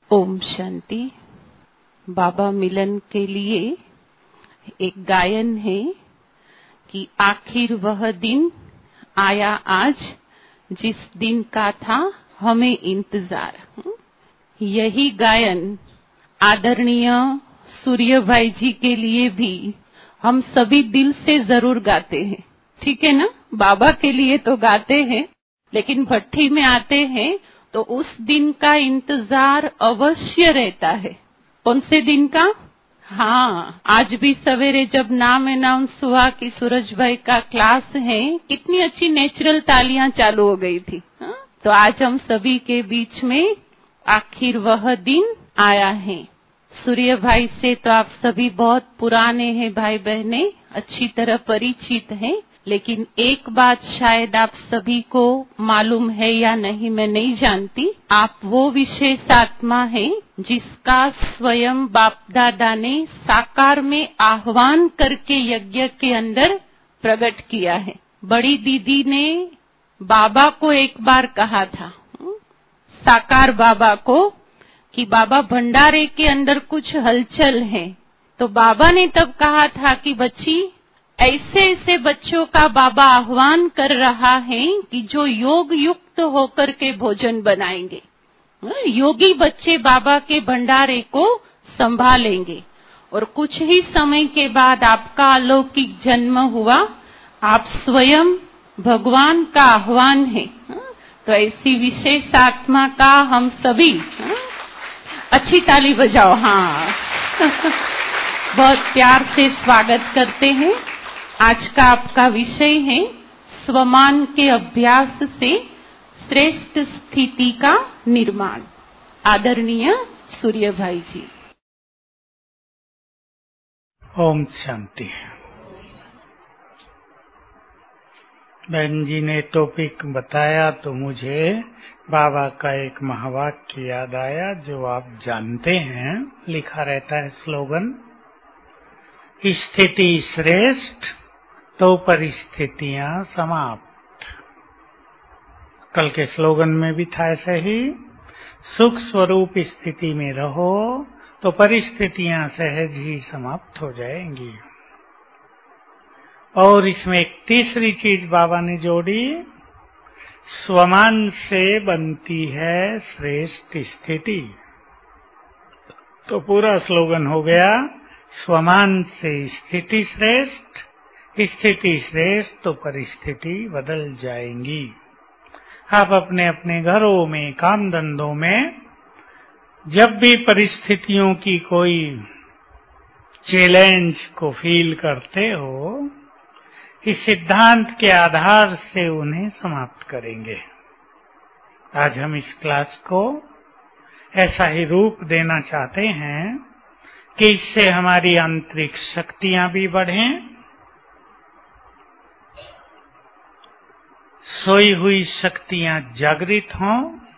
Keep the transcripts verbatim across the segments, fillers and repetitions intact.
ओम शांति। बाबा मिलन के लिए एक गायन है कि आखिर वह दिन आया आज जिस दिन का था हमें इंतजार। यही गायन आदरणीय सूर्य भाई जी के लिए भी हम सभी दिल से जरूर गाते हैं, ठीक है ना। बाबा के लिए तो गाते हैं, लेकिन भट्ठी में आते हैं तो उस दिन का इंतजार अवश्य रहता है। कौन से दिन का? हाँ, आज भी सवेरे जब नाम अनाउंस हुआ कि सूरज भाई का क्लास है, कितनी अच्छी नेचुरल तालियां चालू हो गई थी। हाँ? तो आज हम सभी के बीच में आखिर वह दिन आया है। सूर्य भाई से तो आप सभी बहुत पुराने हैं भाई बहने, अच्छी तरह परिचित हैं, लेकिन एक बात शायद आप सभी को मालूम है या नहीं मैं नहीं जानती। आप वो विशेष आत्मा हैं जिसका स्वयं बाप दादा ने साकार में आह्वान करके यज्ञ के अंदर प्रकट किया है। बड़ी दीदी ने बाबा को एक बार कहा था, साकार बाबा को, कि बाबा भंडारे के अंदर कुछ हलचल है। तो बाबा ने तब कहा था कि बच्ची, ऐसे ऐसे बच्चों का बाबा आह्वान कर रहा है कि जो योग युक्त होकर के भोजन बनाएंगे। योगी बच्चे बाबा के भंडारे को संभालेंगे और कुछ ही समय के बाद आपका अलौकिक जन्म हुआ। आप स्वयं भगवान का आह्वान है। तो ऐसी विशेष आत्मा का हम सभी अच्छी ताली बजाओ। हाँ बहुत प्यार से स्वागत करते हैं। आज का आपका विषय है स्वमान के अभ्यास से श्रेष्ठ स्थिति का निर्माण। आदरणीय सूर्य भाई जी। ओम शांति। बहन जी ने टॉपिक बताया तो मुझे बाबा का एक महावाक्य याद आया जो आप जानते हैं। लिखा रहता है स्लोगन, स्थिति श्रेष्ठ तो परिस्थितियां समाप्त। कल के स्लोगन में भी था ऐसा ही, सुख स्वरूप स्थिति में रहो तो परिस्थितियां सहज ही समाप्त हो जाएंगी। और इसमें एक तीसरी चीज बाबा ने जोड़ी, स्वमान से बनती है श्रेष्ठ स्थिति। तो पूरा स्लोगन हो गया, स्वमान से स्थिति श्रेष्ठ, स्थिति श्रेष्ठ तो परिस्थिति बदल जाएंगी। आप अपने अपने घरों में, काम धंधों में जब भी परिस्थितियों की कोई चैलेंज को फील करते हो, इस सिद्धांत के आधार से उन्हें समाप्त करेंगे। आज हम इस क्लास को ऐसा ही रूप देना चाहते हैं कि इससे हमारी आंतरिक शक्तियां भी बढ़ें, सोई हुई शक्तियां जागृत हों,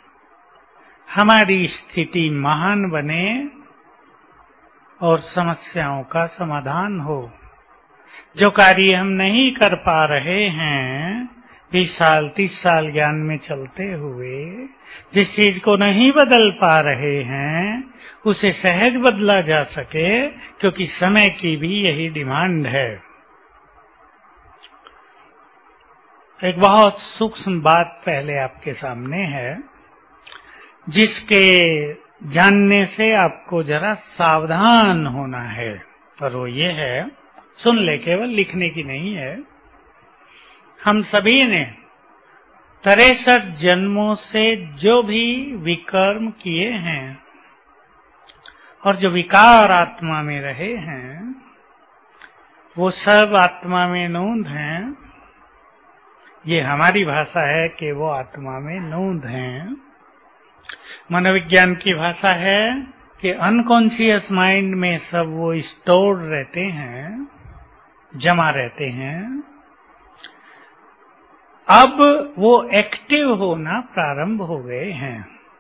हमारी स्थिति महान बने और समस्याओं का समाधान हो। जो कार्य हम नहीं कर पा रहे हैं, बीस साल तीस साल ज्ञान में चलते हुए जिस चीज को नहीं बदल पा रहे हैं, उसे सहज बदला जा सके, क्योंकि समय की भी यही डिमांड है। एक बहुत सूक्ष्म बात पहले आपके सामने है, जिसके जानने से आपको जरा सावधान होना है। और वो ये है, सुन ले, केवल लिखने की नहीं है। हम सभी ने तिरसठ जन्मों से जो भी विकर्म किए हैं और जो विकार आत्मा में रहे हैं, वो सब आत्मा में नोंद हैं। ये हमारी भाषा है कि वो आत्मा में नोंद हैं। मनोविज्ञान की भाषा है कि अनकॉन्शियस माइंड में सब वो स्टोर रहते हैं, जमा रहते हैं। अब वो एक्टिव होना प्रारंभ हो गए हैं।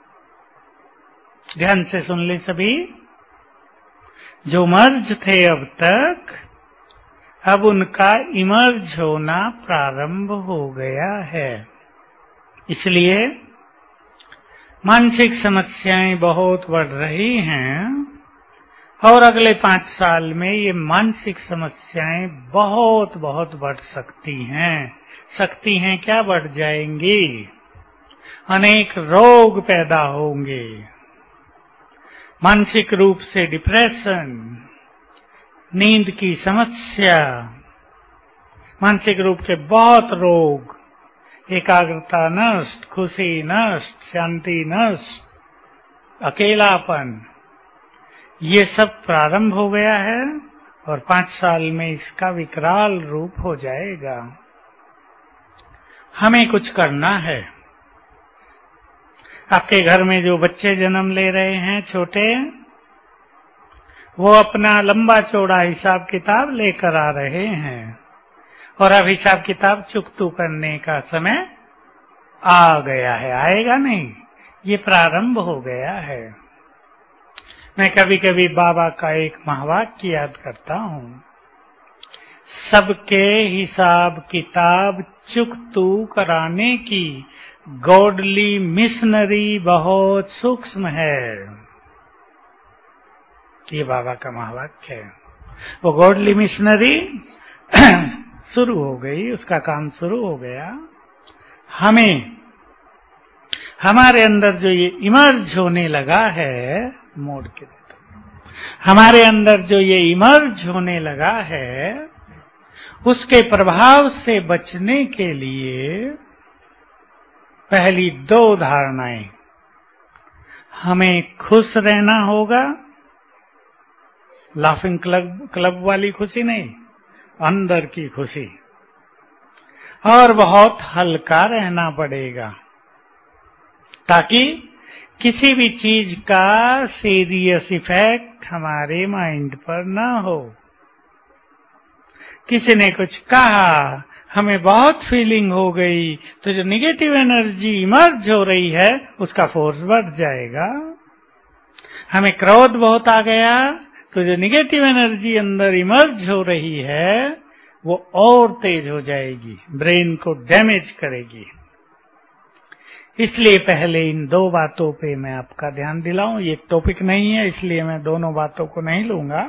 ध्यान से सुन ले सभी। जो मर्ज थे अब तक, अब उनका इमर्ज होना प्रारंभ हो गया है। इसलिए मानसिक समस्याएं बहुत बढ़ रही हैं और अगले पांच साल में ये मानसिक समस्याएं बहुत बहुत बढ़ सकती हैं। सकती हैं क्या, बढ़ जाएंगी। अनेक रोग पैदा होंगे, मानसिक रूप से डिप्रेशन, नींद की समस्या, मानसिक रूप के बहुत रोग, एकाग्रता नष्ट, खुशी नष्ट, शांति नष्ट, अकेलापन, ये सब प्रारंभ हो गया है और पांच साल में इसका विकराल रूप हो जाएगा। हमें कुछ करना है। आपके घर में जो बच्चे जन्म ले रहे हैं छोटे, वो अपना लंबा चौड़ा हिसाब किताब लेकर आ रहे हैं और अब हिसाब किताब चुकतू करने का समय आ गया है। आएगा नहीं, ये प्रारंभ हो गया है। मैं कभी कभी बाबा का एक महावाक्य याद करता हूं, सबके हिसाब किताब चुकतू कराने की गॉडली मिशनरी बहुत सूक्ष्म है। ये बाबा का महावाक्य है। वो गॉडली मिशनरी शुरू हो गई, उसका काम शुरू हो गया। हमें हमारे अंदर जो ये इमर्ज होने लगा है, मोड़ के देता हूं, हमारे अंदर जो ये इमर्ज होने लगा है, उसके प्रभाव से बचने के लिए पहली दो धारणाएं, हमें खुश रहना होगा। लाफिंग क्लब क्लब वाली खुशी नहीं, अंदर की खुशी। और बहुत हल्का रहना पड़ेगा ताकि किसी भी चीज का सीरियस इफेक्ट हमारे माइंड पर ना हो। किसी ने कुछ कहा, हमें बहुत फीलिंग हो गई, तो जो निगेटिव एनर्जी इमर्ज हो रही है उसका फोर्स बढ़ जाएगा। हमें क्रोध बहुत आ गया, तो जो निगेटिव एनर्जी अंदर इमर्ज हो रही है वो और तेज हो जाएगी, ब्रेन को डैमेज करेगी। इसलिए पहले इन दो बातों पे मैं आपका ध्यान दिलाऊं। ये टॉपिक नहीं है, इसलिए मैं दोनों बातों को नहीं लूंगा।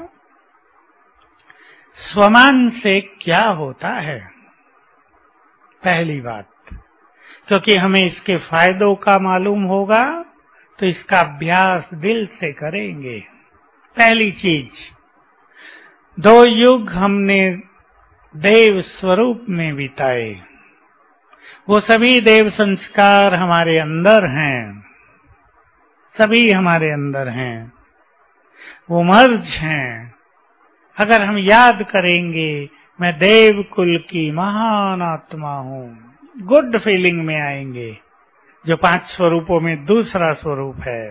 स्वमान से क्या होता है, पहली बात, क्योंकि हमें इसके फायदों का मालूम होगा तो इसका अभ्यास दिल से करेंगे। पहली चीज, दो युग हमने देव स्वरूप में बिताए, वो सभी देव संस्कार हमारे अंदर हैं, सभी हमारे अंदर हैं, वो मर्ज हैं। अगर हम याद करेंगे मैं देव कुल की महान आत्मा हूं, गुड फीलिंग में आएंगे, जो पांच स्वरूपों में दूसरा स्वरूप है।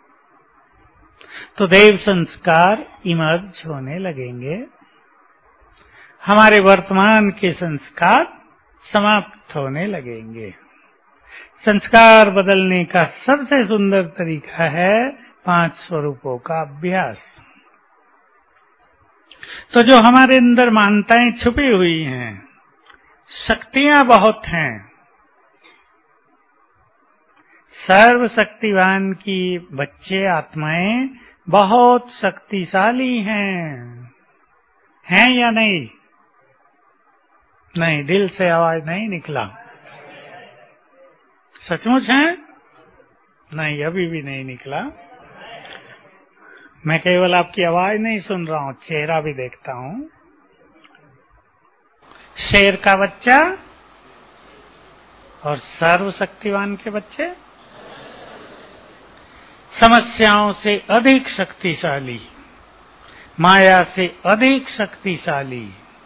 तो देव संस्कार इमर्ज होने लगेंगे, हमारे वर्तमान के संस्कार समाप्त होने लगेंगे। संस्कार बदलने का सबसे सुंदर तरीका है पांच स्वरूपों का अभ्यास। तो जो हमारे अंदर मान्यताएं छुपी हुई हैं, शक्तियां बहुत हैं, सर्वशक्तिवान की बच्चे आत्माएं बहुत शक्तिशाली हैं, हैं या नहीं? नहीं, दिल से आवाज नहीं निकला। सचमुच है? नहीं, अभी भी नहीं निकला। मैं केवल आपकी आवाज नहीं सुन रहा हूं, चेहरा भी देखता हूं। शेर का बच्चा और सर्वशक्तिवान के बच्चे समस्याओं से अधिक शक्तिशाली, माया से अधिक शक्तिशाली।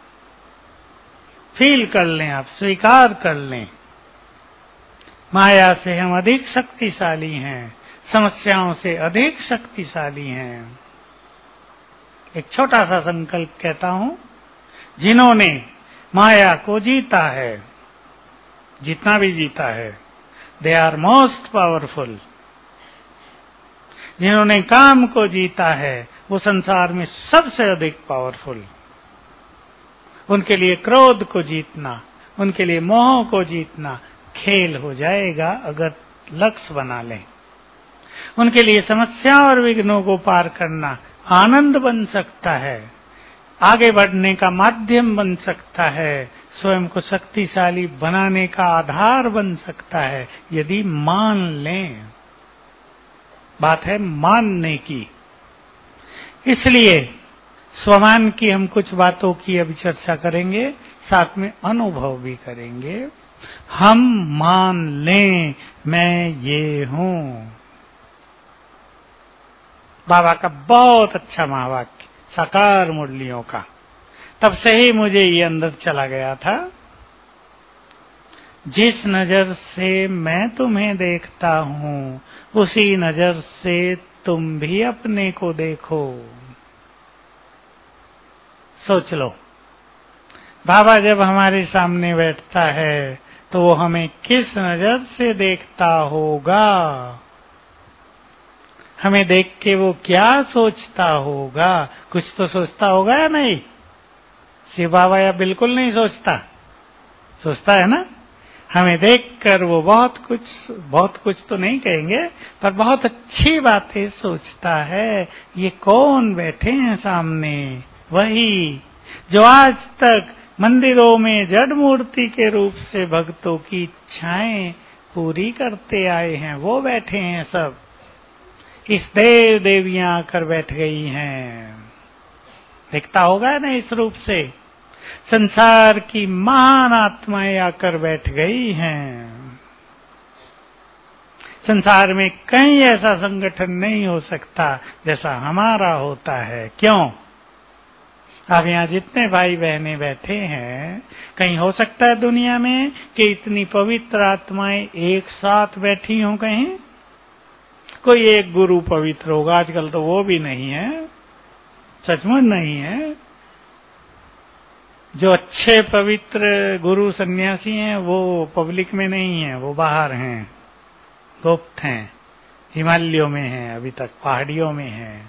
फील कर लें, आप स्वीकार कर लें, माया से हम अधिक शक्तिशाली हैं, समस्याओं से अधिक शक्तिशाली हैं। एक छोटा सा संकल्प कहता हूं, जिन्होंने माया को जीता है, जितना भी जीता है, दे आर मोस्ट पावरफुल। जिन्होंने काम को जीता है वो संसार में सबसे अधिक पावरफुल। उनके लिए क्रोध को जीतना, उनके लिए मोह को जीतना खेल हो जाएगा अगर लक्ष्य बना लें। उनके लिए समस्या और विघ्नों को पार करना आनंद बन सकता है, आगे बढ़ने का माध्यम बन सकता है, स्वयं को शक्तिशाली बनाने का आधार बन सकता है, यदि मान लें। बात है मानने की। इसलिए स्वमान की हम कुछ बातों की अभी चर्चा करेंगे, साथ में अनुभव भी करेंगे। हम मान लें मैं ये हूं। बाबा का बहुत अच्छा महावाक्य, साकार मुरलियों का। तब से ही मुझे ये अंदर चला गया था। जिस नजर से मैं तुम्हें देखता हूं, उसी नजर से तुम भी अपने को देखो। सोच लो, बाबा जब हमारे सामने बैठता है तो वो हमें किस नजर से देखता होगा, हमें देख के वो क्या सोचता होगा? कुछ तो सोचता होगा या नहीं? शिव बाबा या बिल्कुल नहीं सोचता? सोचता है ना। हमें देखकर वो बहुत कुछ बहुत कुछ तो नहीं कहेंगे, पर बहुत अच्छी बातें सोचता है। ये कौन बैठे हैं सामने? वही जो आज तक मंदिरों में जड़ मूर्ति के रूप से भक्तों की इच्छाएं पूरी करते आए हैं, वो बैठे हैं सब। इस देव देवियां आकर बैठ गई हैं। दिखता होगा ना इस रूप से। संसार की महान आत्माएं आकर बैठ गई हैं। संसार में कहीं ऐसा संगठन नहीं हो सकता जैसा हमारा होता है। क्यों? अब यहाँ जितने भाई बहनें बैठे हैं, कहीं हो सकता है दुनिया में कि इतनी पवित्र आत्माएं एक साथ बैठी हों? कहीं कोई एक गुरु पवित्र होगा, आजकल तो वो भी नहीं है, सचमुच नहीं है। जो अच्छे पवित्र गुरु सन्यासी हैं वो पब्लिक में नहीं है, वो बाहर हैं, गुप्त हैं, हिमालयों में हैं, अभी तक पहाड़ियों में हैं।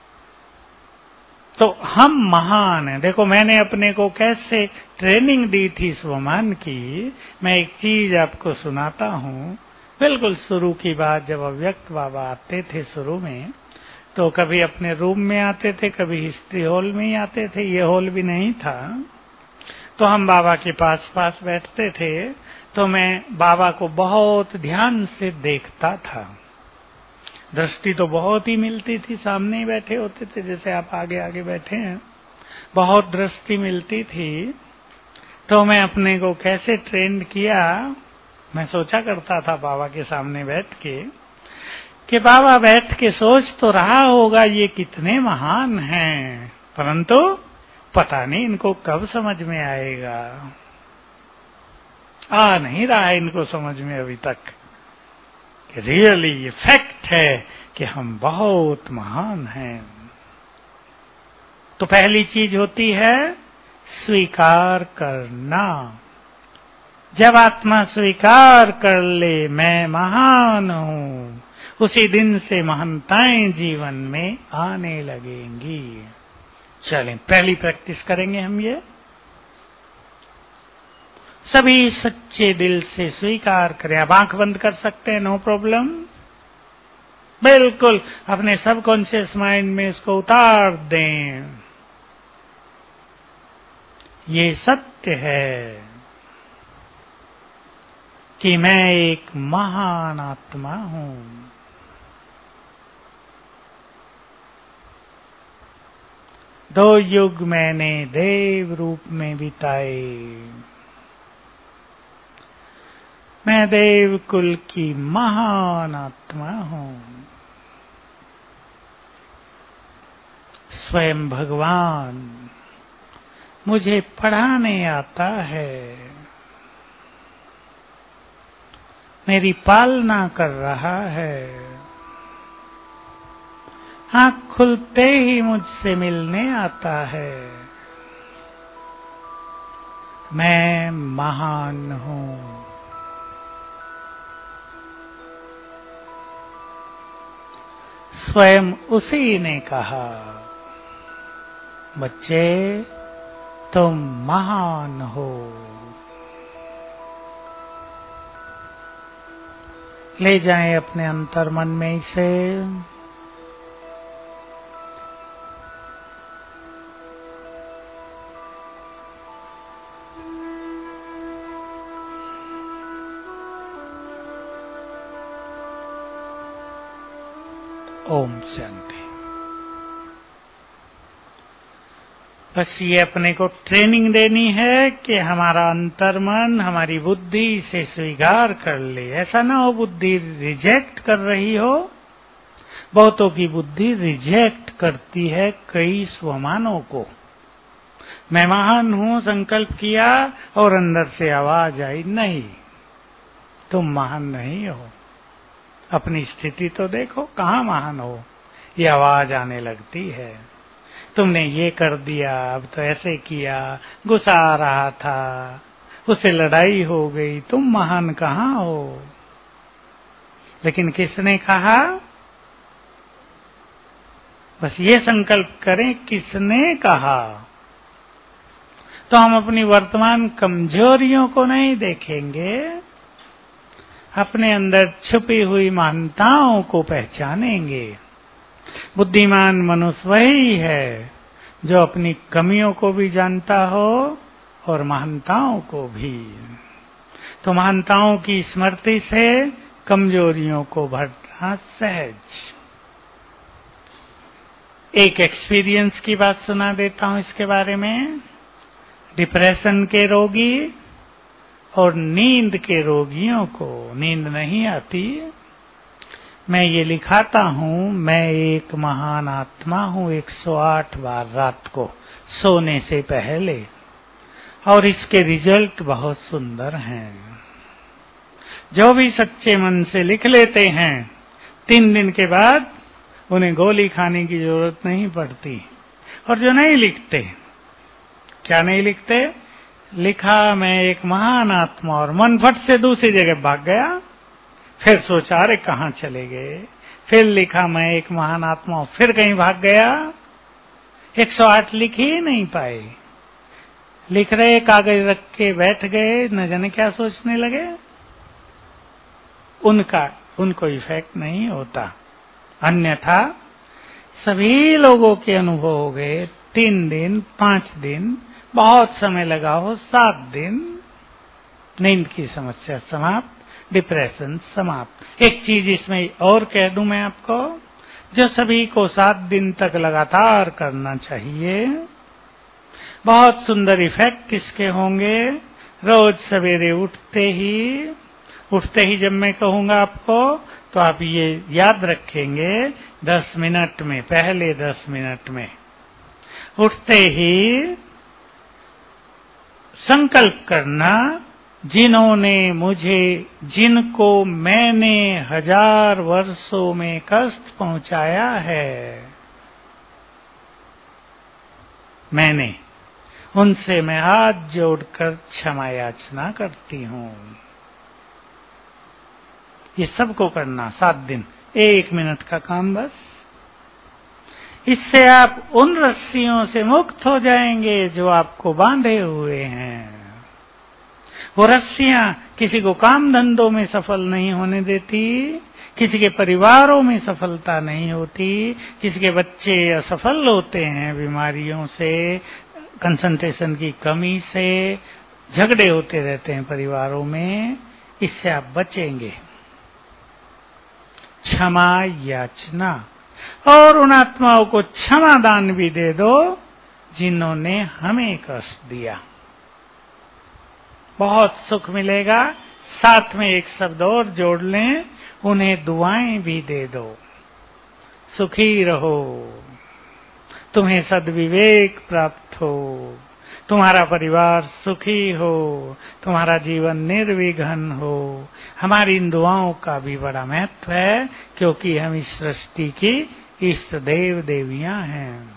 तो हम महान हैं। देखो मैंने अपने को कैसे ट्रेनिंग दी थी स्वमान की। मैं एक चीज आपको सुनाता हूं। बिल्कुल शुरू की बात, जब अव्यक्त बाबा आते थे शुरू में, तो कभी अपने रूम में आते थे, कभी हिस्ट्री हॉल में ही आते थे। ये हॉल भी नहीं था। तो हम बाबा के पास पास बैठते थे। तो मैं बाबा को बहुत ध्यान से देखता था। दृष्टि तो बहुत ही मिलती थी, सामने ही बैठे होते थे, जैसे आप आगे आगे बैठे हैं, बहुत दृष्टि मिलती थी। तो मैं अपने को कैसे ट्रेंड किया, मैं सोचा करता था बाबा के सामने बैठ के कि बाबा बैठ के सोच तो रहा होगा ये कितने महान हैं, परंतु पता नहीं इनको कब समझ में आएगा। आ नहीं रहा है इनको समझ में अभी तक कि रियली ये फैक्ट है कि हम बहुत महान हैं। तो पहली चीज होती है स्वीकार करना। जब आत्मा स्वीकार कर ले मैं महान हूं, उसी दिन से महानताएं जीवन में आने लगेंगी। चलें पहली प्रैक्टिस करेंगे हम ये। सभी सच्चे दिल से स्वीकार करें। अब आंख बंद कर सकते हैं, नो प्रॉब्लम। बिल्कुल अपने सबकॉन्शियस माइंड में इसको उतार दें। ये सत्य है कि मैं एक महान आत्मा हूं। दो युग मैंने देव रूप में बिताए, मैं देव कुल की महान आत्मा हूं। स्वयं भगवान मुझे पढ़ाने आता है, मेरी पालना कर रहा है। आंख खुलते ही मुझसे मिलने आता है। मैं महान हूं। स्वयं उसी ने कहा, बच्चे तुम महान हो। ले जाएं अपने अंतर मन में इसे। ओम शांति। बस ये अपने को ट्रेनिंग देनी है कि हमारा अंतर्मन, हमारी बुद्धि इसे स्वीकार कर ले। ऐसा ना हो बुद्धि रिजेक्ट कर रही हो। बहुतों की बुद्धि रिजेक्ट करती है कई स्वमानों को। मैं महान हूं संकल्प किया और अंदर से आवाज आई, नहीं, तुम महान नहीं हो। अपनी स्थिति तो देखो, कहां महान हो। ये आवाज आने लगती है, तुमने ये कर दिया, अब तो ऐसे किया, गुस्सा आ रहा था, उससे लड़ाई हो गई, तुम महान कहां हो। लेकिन किसने कहा? बस ये संकल्प करें, किसने कहा। तो हम अपनी वर्तमान कमजोरियों को नहीं देखेंगे, अपने अंदर छुपी हुई महानताओं को पहचानेंगे। बुद्धिमान मनुष्य वही है जो अपनी कमियों को भी जानता हो और महानताओं को भी। तो महानताओं की स्मृति से कमजोरियों को भरना सहज। एक एक्सपीरियंस की बात सुना देता हूं इसके बारे में। डिप्रेशन के रोगी और नींद के रोगियों को नींद नहीं आती। मैं ये लिखाता हूं, मैं एक महान आत्मा हूं एक सौ आठ बार रात को सोने से पहले, और इसके रिजल्ट बहुत सुंदर हैं। जो भी सच्चे मन से लिख लेते हैं, तीन दिन के बाद उन्हें गोली खाने की जरूरत नहीं पड़ती। और जो नहीं लिखते, क्या नहीं लिखते? लिखा मैं एक महान आत्मा, और मन फट से दूसरी जगह भाग गया। फिर सोचा अरे कहां चले गए। फिर लिखा मैं एक महान आत्मा, फिर कहीं भाग गया। एक सौ आठ लिख ही नहीं पाए। लिख रहे, कागज रख के बैठ गए, न जाने क्या सोचने लगे। उनका उनको इफेक्ट नहीं होता। अन्यथा सभी लोगों के अनुभव हो गए। तीन दिन, पांच दिन, बहुत समय लगा हो, सात दिन, नींद की समस्या समाप्त, डिप्रेशन समाप्त। एक चीज इसमें और कह दूं मैं आपको, जो सभी को सात दिन तक लगातार करना चाहिए। बहुत सुंदर इफेक्ट इसके होंगे। रोज सवेरे उठते ही उठते ही जब मैं कहूंगा आपको, तो आप ये याद रखेंगे, दस मिनट में, पहले दस मिनट में उठते ही संकल्प करना, जिन्होंने मुझे, जिनको मैंने हजार वर्षों में कष्ट पहुंचाया है, मैंने उनसे मैं हाथ जोड़कर क्षमा याचना करती हूं। ये सबको करना, सात दिन, एक मिनट का काम बस। इससे आप उन रस्सियों से मुक्त हो जाएंगे जो आपको बांधे हुए हैं। वो रस्सियां किसी को काम धंधों में सफल नहीं होने देती, किसी के परिवारों में सफलता नहीं होती, किसी के बच्चे असफल होते हैं बीमारियों से, कंसंट्रेशन की कमी से, झगड़े होते रहते हैं परिवारों में। इससे आप बचेंगे। क्षमा याचना, और उन आत्माओं को क्षमा दान भी दे दो जिन्होंने हमें कष्ट दिया। बहुत सुख मिलेगा। साथ में एक शब्द और जोड़ लें, उन्हें दुआएं भी दे दो। सुखी रहो, तुम्हें सद्विवेक प्राप्त हो, तुम्हारा परिवार सुखी हो, तुम्हारा जीवन निर्विघ्न हो। हमारी इन दुआओं का भी बड़ा महत्व है, क्योंकि हम इस सृष्टि की इष्ट देव देवियां हैं।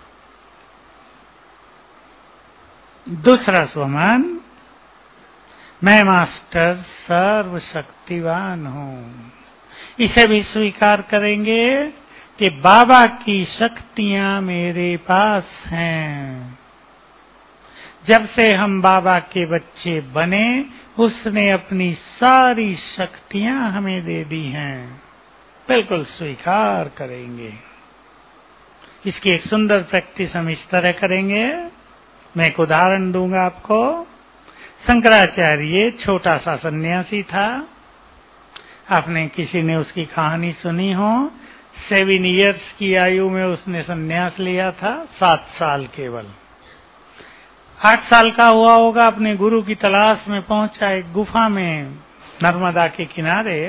दूसरा स्वमान, मैं मास्टर सर्वशक्तिवान हूं। इसे भी स्वीकार करेंगे कि बाबा की शक्तियां मेरे पास हैं। जब से हम बाबा के बच्चे बने उसने अपनी सारी शक्तियां हमें दे दी हैं, बिल्कुल स्वीकार करेंगे। इसकी एक सुंदर प्रैक्टिस हम इस तरह करेंगे। मैं एक उदाहरण दूंगा आपको। शंकराचार्य छोटा सा सन्यासी था। आपने किसी ने उसकी कहानी सुनी हो। सेवन इयर्स की आयु में उसने सन्यास लिया था, सात साल केवल। आठ साल का हुआ होगा, अपने गुरु की तलाश में पहुंचा एक गुफा में नर्मदा के किनारे।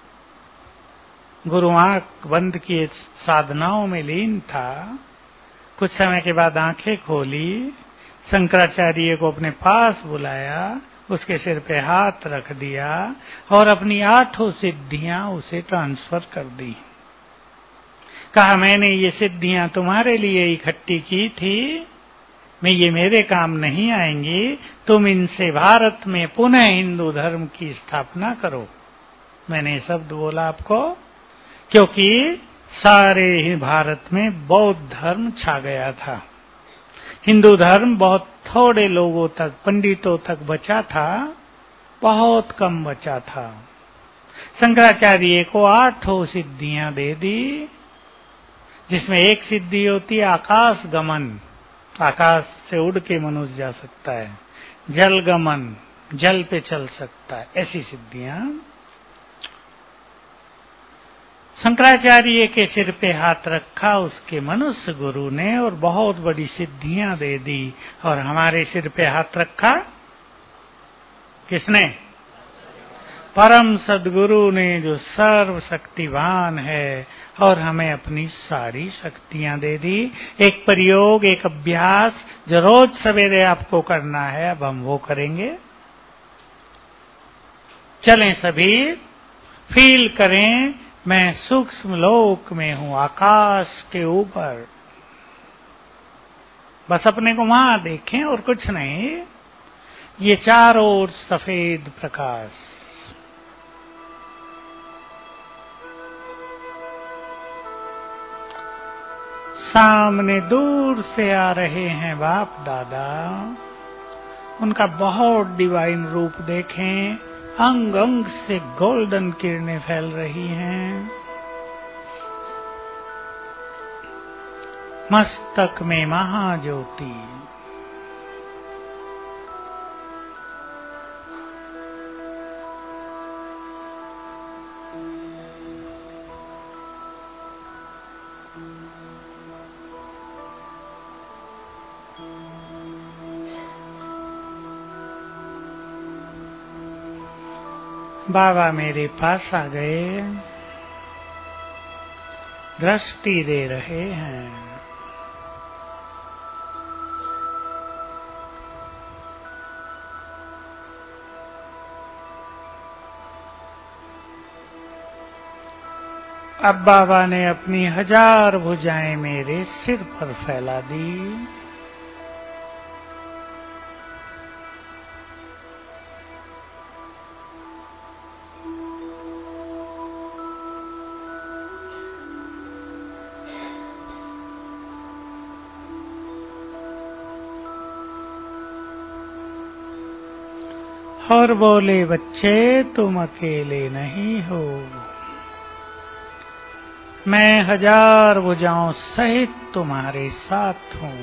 गुरु आंख बंद किए साधनाओं में लीन था। कुछ समय के बाद आंखें खोली, शंकराचार्य को अपने पास बुलाया, उसके सिर पे हाथ रख दिया और अपनी आठों सिद्धियां उसे ट्रांसफर कर दी। कहा, मैंने ये सिद्धियां तुम्हारे लिए इकट्ठी की थी, मैं ये मेरे काम नहीं आएंगी, तुम इनसे भारत में पुनः हिंदू धर्म की स्थापना करो। मैंने ये शब्द बोला आपको क्योंकि सारे ही भारत में बौद्ध धर्म छा गया था। हिंदू धर्म बहुत थोड़े लोगों तक, पंडितों तक बचा था, बहुत कम बचा था। शंकराचार्य को आठों सिद्धियां दे दी, जिसमें एक सिद्धि होती है आकाश गमन, आकाश से उड़ के मनुष्य जा सकता है। जल गमन, जल पे चल सकता है, ऐसी सिद्धियां। शंकराचार्य के सिर पे हाथ रखा उसके मनुष्य गुरु ने और बहुत बड़ी सिद्धियां दे दी। और हमारे सिर पे हाथ रखा किसने? परम सद्गुरु ने, जो सर्व शक्तिवान है और हमें अपनी सारी शक्तियां दे दी। एक प्रयोग, एक अभ्यास जो रोज सवेरे आपको करना है, अब हम वो करेंगे। चलें सभी, फील करें मैं सूक्ष्म लोक में हूं, आकाश के ऊपर। बस अपने को वहां देखें और कुछ नहीं। ये चारों ओर सफेद प्रकाश, सामने दूर से आ रहे हैं बाप दादा। उनका बहुत डिवाइन रूप देखें, अंग अंग से गोल्डन किरणें फैल रही हैं। मस्तक में महाज्योति, बाबा मेरे पास आ गए, दृष्टि दे रहे हैं। अब बाबा ने अपनी हजार भुजाएं मेरे सिर पर फैला दी। और बोले, बच्चे तुम अकेले नहीं हो, मैं हजार भुजाओं सहित तुम्हारे साथ हूं।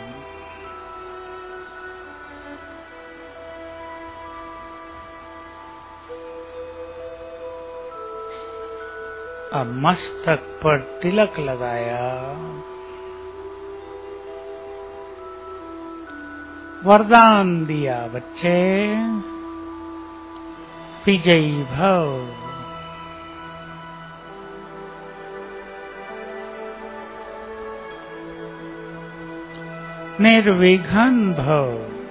अब मस्तक पर तिलक लगाया, वरदान दिया, बच्चे विजयी भव। निर्विघ्न भव।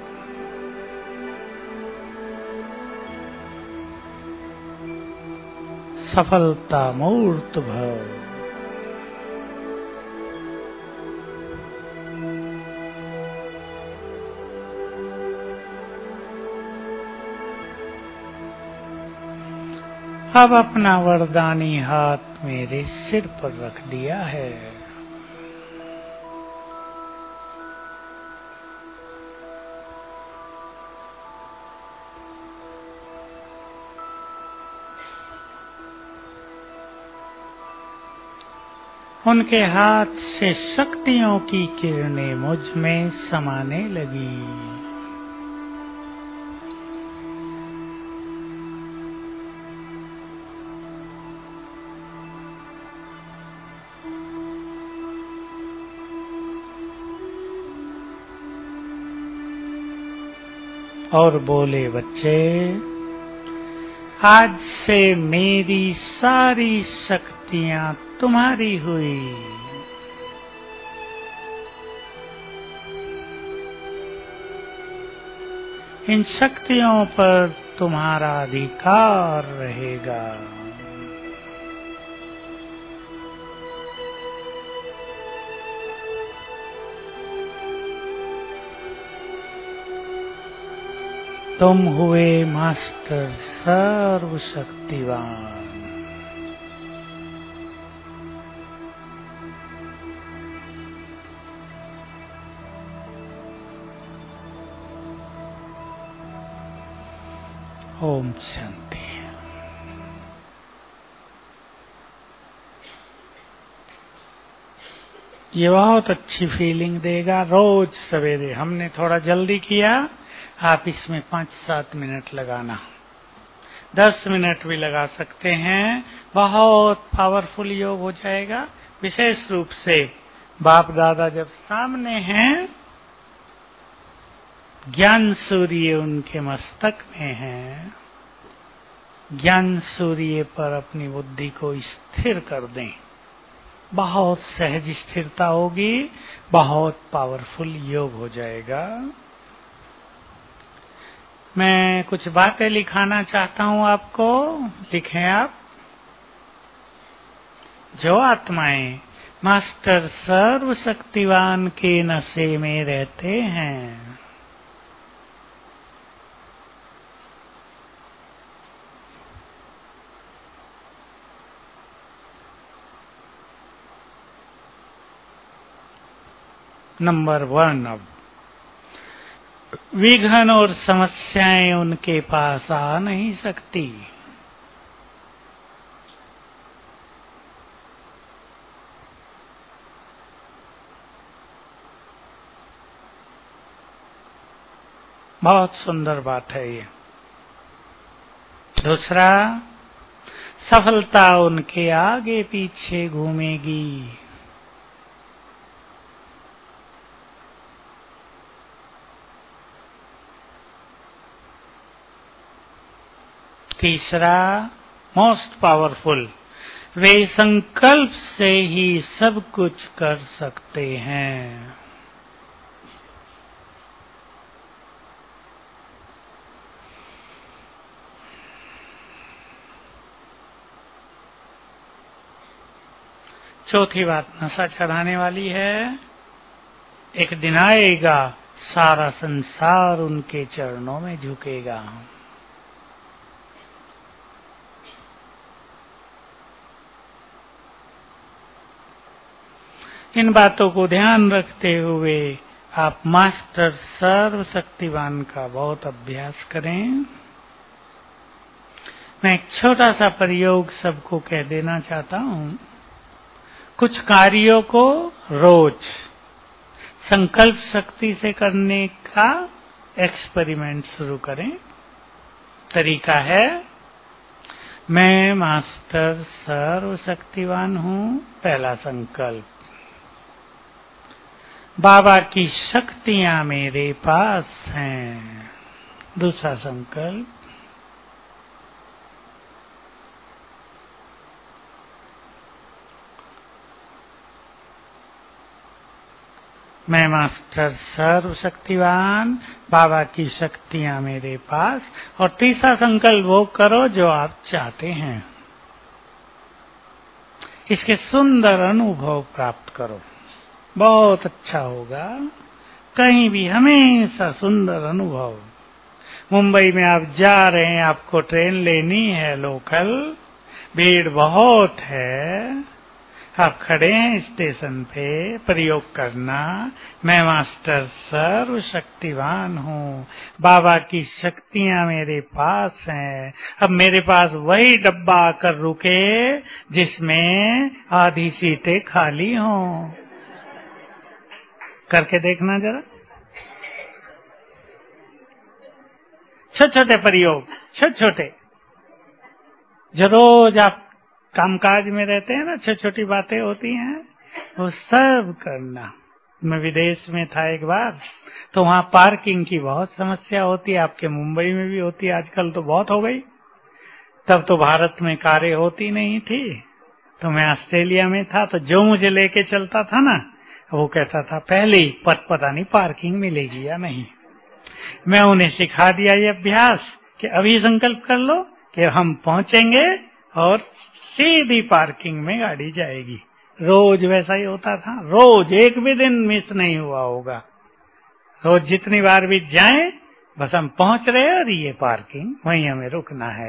सफलता मूर्त भव। अब अपना वरदानी हाथ मेरे सिर पर रख दिया है। उनके हाथ से शक्तियों की किरणें मुझ में समाने लगी। और बोले, बच्चे, आज से मेरी सारी शक्तियां तुम्हारी हुई। इन शक्तियों पर तुम्हारा अधिकार रहेगा। तुम हुए मास्टर सर्वशक्तिवान। ओम शांति। ये बहुत अच्छी फीलिंग देगा। रोज सवेरे, हमने थोड़ा जल्दी किया, आप इसमें पांच सात मिनट लगाना, दस मिनट भी लगा सकते हैं। बहुत पावरफुल योग हो जाएगा। विशेष रूप से बाप दादा जब सामने हैं, ज्ञान सूर्य उनके मस्तक में है, ज्ञान सूर्य पर अपनी बुद्धि को स्थिर कर दें। बहुत सहज स्थिरता होगी, बहुत पावरफुल योग हो जाएगा। मैं कुछ बातें लिखाना चाहता हूं आपको, लिखें आप। जो आत्माएं मास्टर सर्वशक्तिवान के नशे में रहते हैं, नंबर वन, अब विघ्न और समस्याएं उनके पास आ नहीं सकती। बहुत सुंदर बात है ये। दूसरा, सफलता उनके आगे पीछे घूमेगी। तीसरा, मोस्ट पावरफुल, वे संकल्प से ही सब कुछ कर सकते हैं। चौथी बात नशा चढ़ाने वाली है। एक दिन आएगा, सारा संसार उनके चरणों में झुकेगा। इन बातों को ध्यान रखते हुए आप मास्टर सर्वशक्तिवान का बहुत अभ्यास करें। मैं एक छोटा सा प्रयोग सबको कह देना चाहता हूं। कुछ कार्यों को रोज संकल्प शक्ति से करने का एक्सपेरिमेंट शुरू करें। तरीका है, मैं मास्टर सर्वशक्तिवान हूं, पहला संकल्प। बाबा की शक्तियां मेरे पास हैं, दूसरा संकल्प। मैं मास्टर सर्वशक्तिवान, बाबा की शक्तियां मेरे पास। और तीसरा संकल्प वो करो जो आप चाहते हैं। इसके सुंदर अनुभव प्राप्त करो, बहुत अच्छा होगा। कहीं भी हमेशा सुंदर अनुभव। मुंबई में आप जा रहे हैं, आपको ट्रेन लेनी है लोकल, भीड़ बहुत है, आप खड़े हैं स्टेशन पे, प्रयोग करना। मैं मास्टर सर्व शक्तिवान हूँ, बाबा की शक्तियां मेरे पास हैं। अब मेरे पास वही डब्बा आकर रुके जिसमें आधी सीटें खाली हों। करके देखना जरा, छोटे छोटे प्रयोग, छोटे छोटे जो रोज आप कामकाज में रहते हैं ना, छोटी छोटी बातें होती हैं, वो सब करना। मैं विदेश में था एक बार, तो वहां पार्किंग की बहुत समस्या होती है। आपके मुंबई में भी होती है, आजकल तो बहुत हो गई। तब तो भारत में कारें होती नहीं थी, तो मैं ऑस्ट्रेलिया में था, तो जो मुझे लेके चलता था ना, वो कहता था पहले ही पत पता नहीं पार्किंग मिलेगी या नहीं। मैं उन्हें सिखा दिया ये अभ्यास कि अभी संकल्प कर लो कि हम पहुंचेंगे और सीधी पार्किंग में गाड़ी जाएगी। रोज वैसा ही होता था, रोज एक भी दिन मिस नहीं हुआ होगा। रोज जितनी बार भी जाएं, बस हम पहुंच रहे हैं और ये पार्किंग, वहीं हमें रुकना है।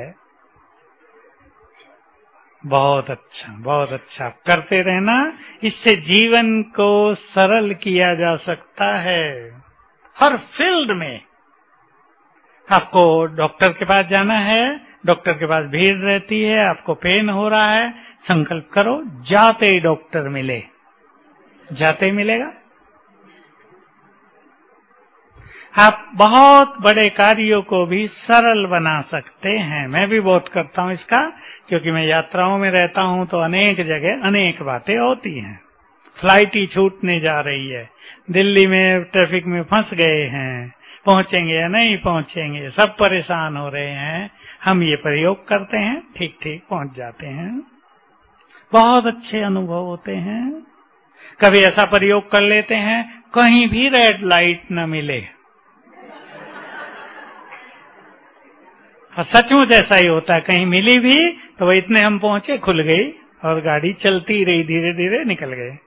बहुत अच्छा, बहुत अच्छा, करते रहना। इससे जीवन को सरल किया जा सकता है। हर फील्ड में आपको डॉक्टर के पास जाना है, डॉक्टर के पास भीड़ रहती है, आपको पेन हो रहा है, संकल्प करो जाते ही डॉक्टर मिले, जाते ही मिलेगा। आप बहुत बड़े कार्यों को भी सरल बना सकते हैं। मैं भी बहुत करता हूं इसका, क्योंकि मैं यात्राओं में रहता हूं, तो अनेक जगह अनेक बातें होती हैं। फ्लाइट ही छूटने जा रही है, दिल्ली में ट्रैफिक में फंस गए हैं, पहुंचेंगे या नहीं पहुंचेंगे, सब परेशान हो रहे हैं। हम ये प्रयोग करते हैं, ठीक ठीक पहुंच जाते हैं। बहुत अच्छे अनुभव होते हैं। कभी ऐसा प्रयोग कर लेते हैं, कहीं भी रेड लाइट न मिले, और सचमुच ऐसा ही होता है। कहीं मिली भी तो वो इतने हम पहुंचे, खुल गई और गाड़ी चलती रही, धीरे धीरे निकल गए।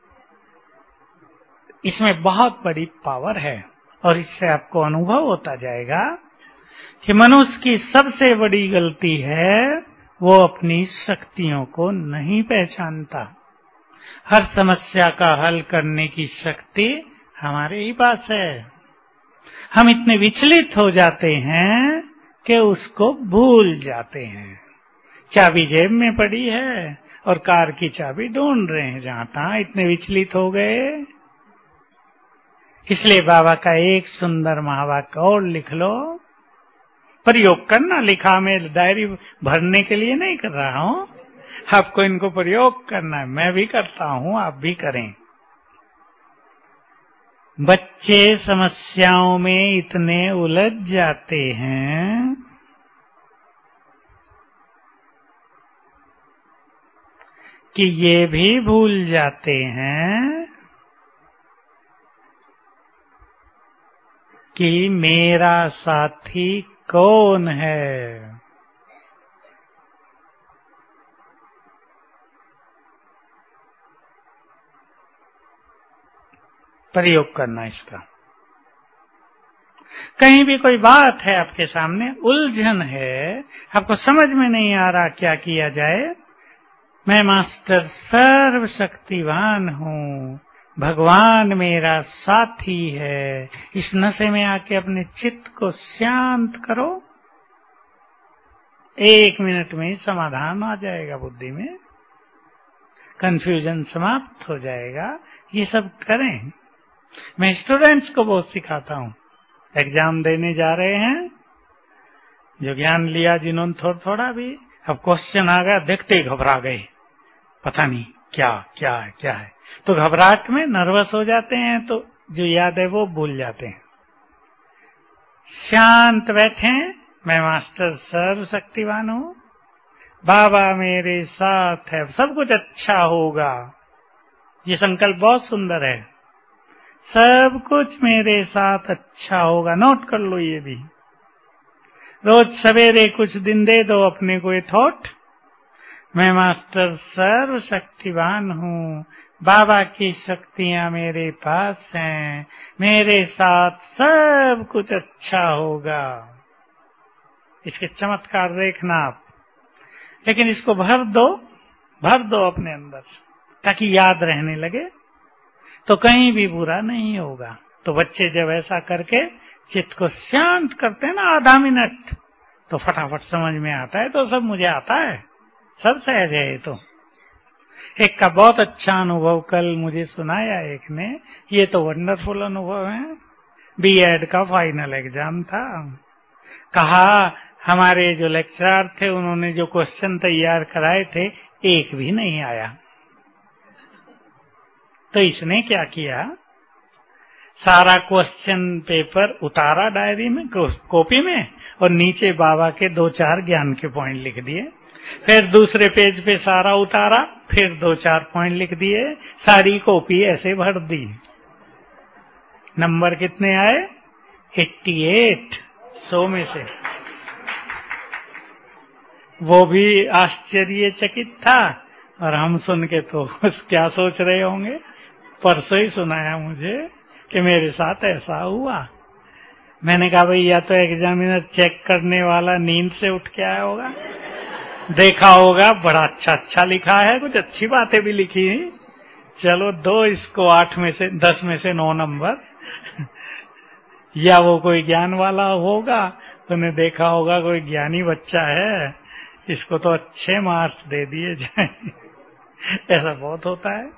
इसमें बहुत बड़ी पावर है, और इससे आपको अनुभव होता जाएगा कि मनुष्य की सबसे बड़ी गलती है वो अपनी शक्तियों को नहीं पहचानता। हर समस्या का हल करने की शक्ति हमारे ही पास है। हम इतने विचलित हो जाते हैं कि उसको भूल जाते हैं। चाबी जेब में पड़ी है और कार की चाबी ढूंढ रहे हैं जहां तहां, इतने विचलित हो गए। इसलिए बाबा का एक सुंदर महावाक्य और लिख लो, प्रयोग करना। लिखा में डायरी भरने के लिए नहीं कर रहा हूं, आपको इनको प्रयोग करना है। मैं भी करता हूं, आप भी करें। बच्चे समस्याओं में इतने उलझ जाते हैं कि ये भी भूल जाते हैं कि मेरा साथी कौन है। प्रयोग करना इसका। कहीं भी कोई बात है आपके सामने, उलझन है, आपको समझ में नहीं आ रहा क्या किया जाए, मैं मास्टर सर्वशक्तिवान हूँ, भगवान मेरा साथी है। इस नशे में आके अपने चित्त को शांत करो, एक मिनट में समाधान आ जाएगा बुद्धि में, कंफ्यूजन समाप्त हो जाएगा। ये सब करें। मैं स्टूडेंट्स को बहुत सिखाता हूँ। एग्जाम देने जा रहे हैं, जो ज्ञान लिया जिन्होंने थोड़ा थोड़ा भी, अब क्वेश्चन आ गया, देखते ही घबरा गए, पता नहीं क्या क्या है क्या है, तो घबराहट में नर्वस हो जाते हैं, तो जो याद है वो भूल जाते हैं। शांत बैठे, मैं मास्टर सर्वशक्तिवान हूँ, बाबा मेरे साथ है, सब कुछ अच्छा होगा। ये संकल्प बहुत सुंदर है, सब कुछ मेरे साथ अच्छा होगा। नोट कर लो ये भी, रोज सवेरे कुछ दिन दे दो अपने को ये थॉट, मैं मास्टर सर्वशक्तिवान हूँ, बाबा की शक्तियां मेरे पास हैं, मेरे साथ सब कुछ अच्छा होगा। इसके चमत्कार देखना आप, लेकिन इसको भर दो, भर दो अपने अंदर। ताकि याद रहने लगे, तो कहीं भी बुरा नहीं होगा। तो बच्चे जब ऐसा करके चित्त को शांत करते हैं ना आधा मिनट, तो फटाफट समझ में आता है। तो सब मुझे आता है, सब सहज है। तो एक का बहुत अच्छा अनुभव कल मुझे सुनाया एक ने, ये तो वंडरफुल अनुभव है। बीएड का फाइनल एग्जाम था। कहा हमारे जो लेक्चरर थे उन्होंने जो क्वेश्चन तैयार कराए थे एक भी नहीं आया। तो इसने क्या किया, सारा क्वेश्चन पेपर उतारा डायरी में, कॉपी में, और नीचे बाबा के दो चार ज्ञान के पॉइंट लिख दिए। फिर दूसरे पेज पे सारा उतारा, फिर दो चार पॉइंट लिख दिए, सारी कॉपी ऐसे भर दी। नंबर कितने आए? अट्ठासी, सौ में से। वो भी आश्चर्यचकित था, और हम सुन के तो क्या सोच रहे होंगे। परसों ही सुनाया मुझे कि मेरे साथ ऐसा हुआ। मैंने कहा भाई या तो एग्जामिनर चेक करने वाला नींद से उठ के आया होगा, देखा होगा बड़ा अच्छा अच्छा लिखा है, कुछ अच्छी बातें भी लिखी हैं, चलो दो इसको आठ में से दस में से नौ नंबर या वो कोई ज्ञान वाला होगा, उन्हें देखा होगा कोई ज्ञानी बच्चा है, इसको तो अच्छे मार्क्स दे दिए जाए। ऐसा बहुत होता है।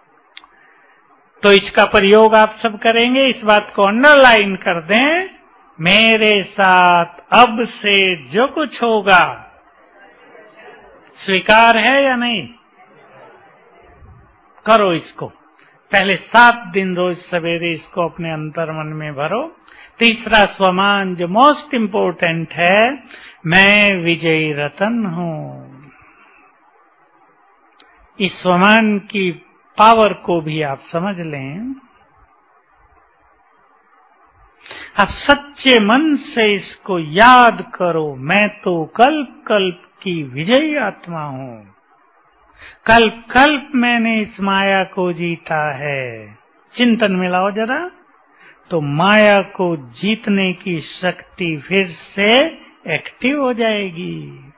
तो इसका प्रयोग आप सब करेंगे, इस बात को अंडरलाइन कर दें, मेरे साथ अब से जो कुछ होगा स्वीकार है या नहीं? करो इसको। पहले सात दिन रोज सवेरे इसको अपने अंतर्मन में भरो। तीसरा स्वमान जो मोस्ट इंपोर्टेंट है, मैं विजयी रतन हूं। इस स्वमान की पावर को भी आप समझ लें। आप सच्चे मन से इसको याद करो, मैं तो कल्प कल्प की विजयी आत्मा हूं। कल्प कल्प मैंने इस माया को जीता है। चिंतन में लाओ जरा, तो माया को जीतने की शक्ति फिर से एक्टिव हो जाएगी।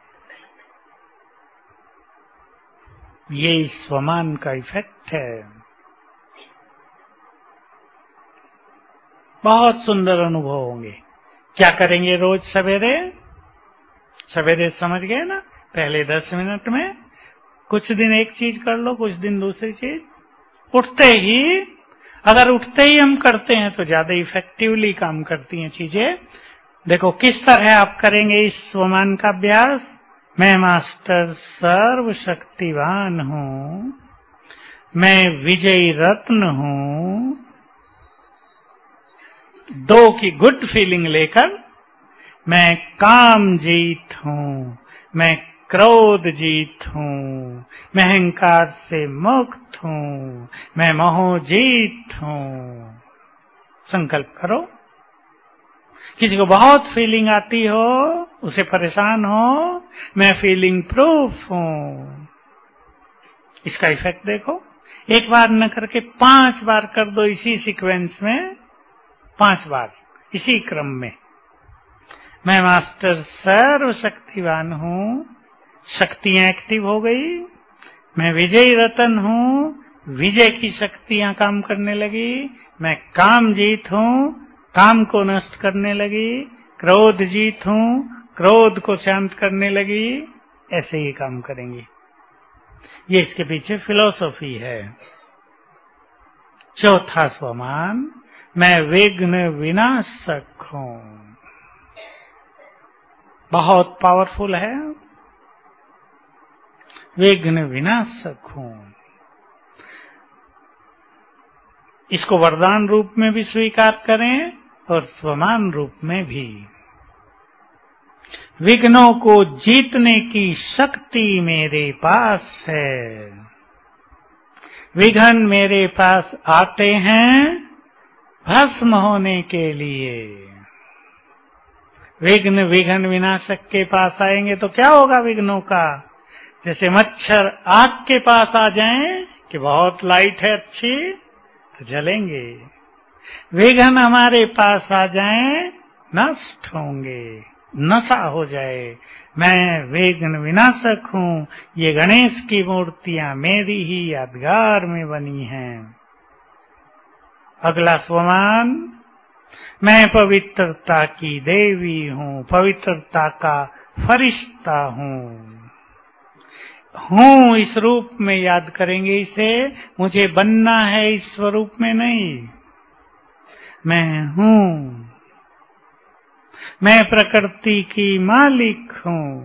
ये इस स्वमान का इफेक्ट है। बहुत सुंदर अनुभव होंगे। क्या करेंगे रोज सवेरे? सवेरे समझ गए ना, पहले दस मिनट में कुछ दिन एक चीज कर लो, कुछ दिन दूसरी चीज। उठते ही, अगर उठते ही हम करते हैं तो ज्यादा इफेक्टिवली काम करती हैं चीजें। देखो किस तरह आप करेंगे इस स्वमान का अभ्यास। मैं मास्टर सर्वशक्तिवान हूं, मैं विजयी रत्न हूं। दो की गुड फीलिंग लेकर, मैं काम जीत हूं, मैं क्रोध जीत हूं, मैं अहंकार से मुक्त हूं, मैं मोह जीत हूं। संकल्प करो। किसी को बहुत फीलिंग आती हो, उसे परेशान हो, मैं फीलिंग प्रूफ हूं। इसका इफेक्ट देखो। एक बार न करके पांच बार कर दो इसी सीक्वेंस में, पांच बार इसी क्रम में। मैं मास्टर सर्वशक्तिवान हूं, शक्तियां एक्टिव हो गई। मैं विजयी रतन हूं, विजय की शक्तियां काम करने लगी। मैं काम जीत हूं, काम को नष्ट करने लगी। क्रोध जीत हूं, क्रोध को शांत करने लगी। ऐसे ही काम करेंगे। ये इसके पीछे फिलॉसफी है। चौथा स्वमान, मैं विघ्न विनाशक हूं। बहुत पावरफुल है। विघ्न विनाशक हूं। इसको वरदान रूप में भी स्वीकार करें और स्वमान रूप में भी। विघ्नों को जीतने की शक्ति मेरे पास है। विघ्न मेरे पास आते हैं भस्म होने के लिए। विघ्न विघ्न विनाशक के पास आएंगे तो क्या होगा विघ्नों का? जैसे मच्छर आग के पास आ जाएं कि बहुत लाइट है अच्छी, तो जलेंगे। विघ्न हमारे पास आ जाएं, नष्ट होंगे। नशा हो जाए। मैं विघ्न विनाशक हूँ, ये गणेश की मूर्तियां मेरी ही यादगार में बनी हैं। अगला स्वमान, मैं पवित्रता की देवी हूँ, पवित्रता का फरिश्ता हूँ। हूँ इस रूप में याद करेंगे इसे, मुझे बनना है इस स्वरूप में नहीं। मैं हूँ, मैं प्रकृति की मालिक हूँ।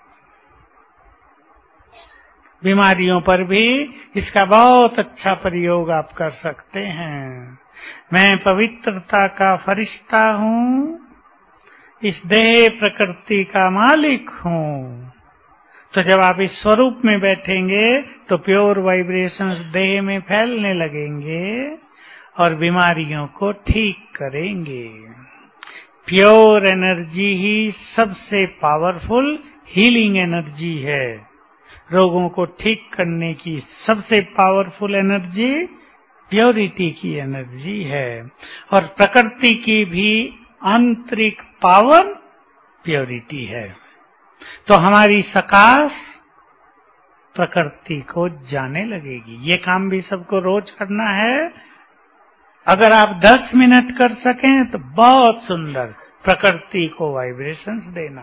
बीमारियों पर भी इसका बहुत अच्छा प्रयोग आप कर सकते हैं। मैं पवित्रता का फरिश्ता हूँ, इस देह प्रकृति का मालिक हूँ। तो जब आप इस स्वरूप में बैठेंगे तो प्योर वाइब्रेशंस देह में फैलने लगेंगे और बीमारियों को ठीक करेंगे। प्योर एनर्जी ही सबसे पावरफुल हीलिंग एनर्जी है। रोगों को ठीक करने की सबसे पावरफुल एनर्जी प्योरिटी की एनर्जी है, और प्रकृति की भी आंतरिक पावर प्योरिटी है। तो हमारी सकाश प्रकृति को जाने लगेगी। ये काम भी सबको रोज करना है। अगर आप दस मिनट कर सकें तो बहुत सुंदर, प्रकृति को वाइब्रेशंस देना,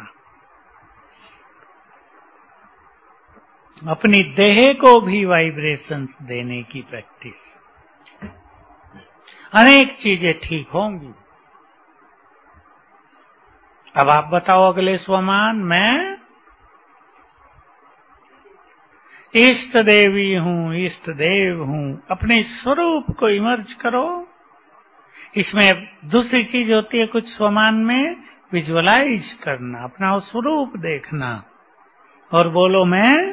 अपनी देह को भी वाइब्रेशंस देने की प्रैक्टिस, अनेक चीजें ठीक होंगी। अब आप बताओ अगले स्वमान, मैं इष्ट देवी हूँ, इष्ट देव हूँ। अपने स्वरूप को इमर्ज करो। इसमें दूसरी चीज होती है कुछ स्वमान में, विजुअलाइज करना, अपना स्वरूप देखना और बोलो, मैं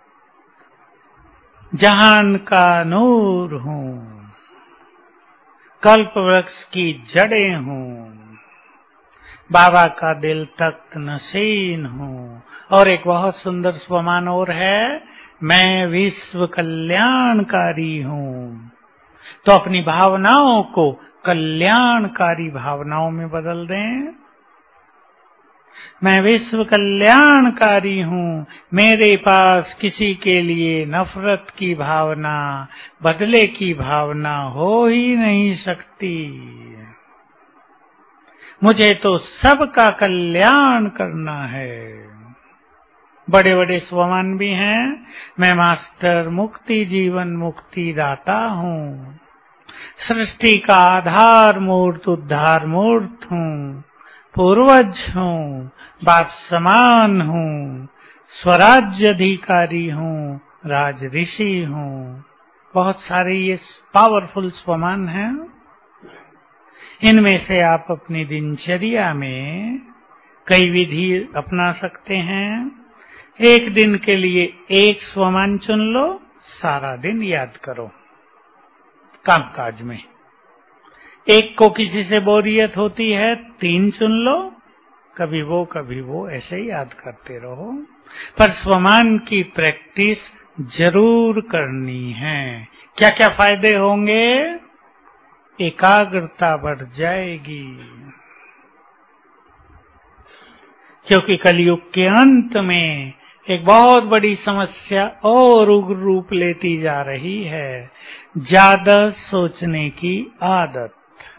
जहान का नूर हूँ, कल्प वृक्ष की जड़ें हूँ, बाबा का दिल तख्त नशीन हूँ। और एक बहुत सुंदर स्वमान और है, मैं विश्व कल्याणकारी हूँ। तो अपनी भावनाओं को कल्याणकारी भावनाओं में बदल दें। मैं विश्व कल्याणकारी हूँ, मेरे पास किसी के लिए नफरत की भावना, बदले की भावना हो ही नहीं सकती। मुझे तो सबका कल्याण करना है। बड़े बड़े स्वमान भी हैं, मैं मास्टर मुक्ति जीवन मुक्ति दाता हूँ, सृष्टि का आधार मूर्त उद्धार मूर्त हूँ, पूर्वज हूँ, बाप समान हूँ, स्वराज्य अधिकारी हूँ, राज ऋषि हूँ। बहुत सारे ये पावरफुल स्वमान हैं। इनमें से आप अपनी दिनचर्या में कई विधि अपना सकते हैं। एक दिन के लिए एक स्वमान चुन लो, सारा दिन याद करो कामकाज में। एक को किसी से बोरियत होती है, तीन चुन लो, कभी वो कभी वो, ऐसे ही याद करते रहो। पर स्वमान की प्रैक्टिस जरूर करनी है। क्या क्या फायदे होंगे? एकाग्रता बढ़ जाएगी, क्योंकि कलयुग के अंत में एक बहुत बड़ी समस्या और उग्र रूप लेती जा रही है, ज्यादा सोचने की आदत।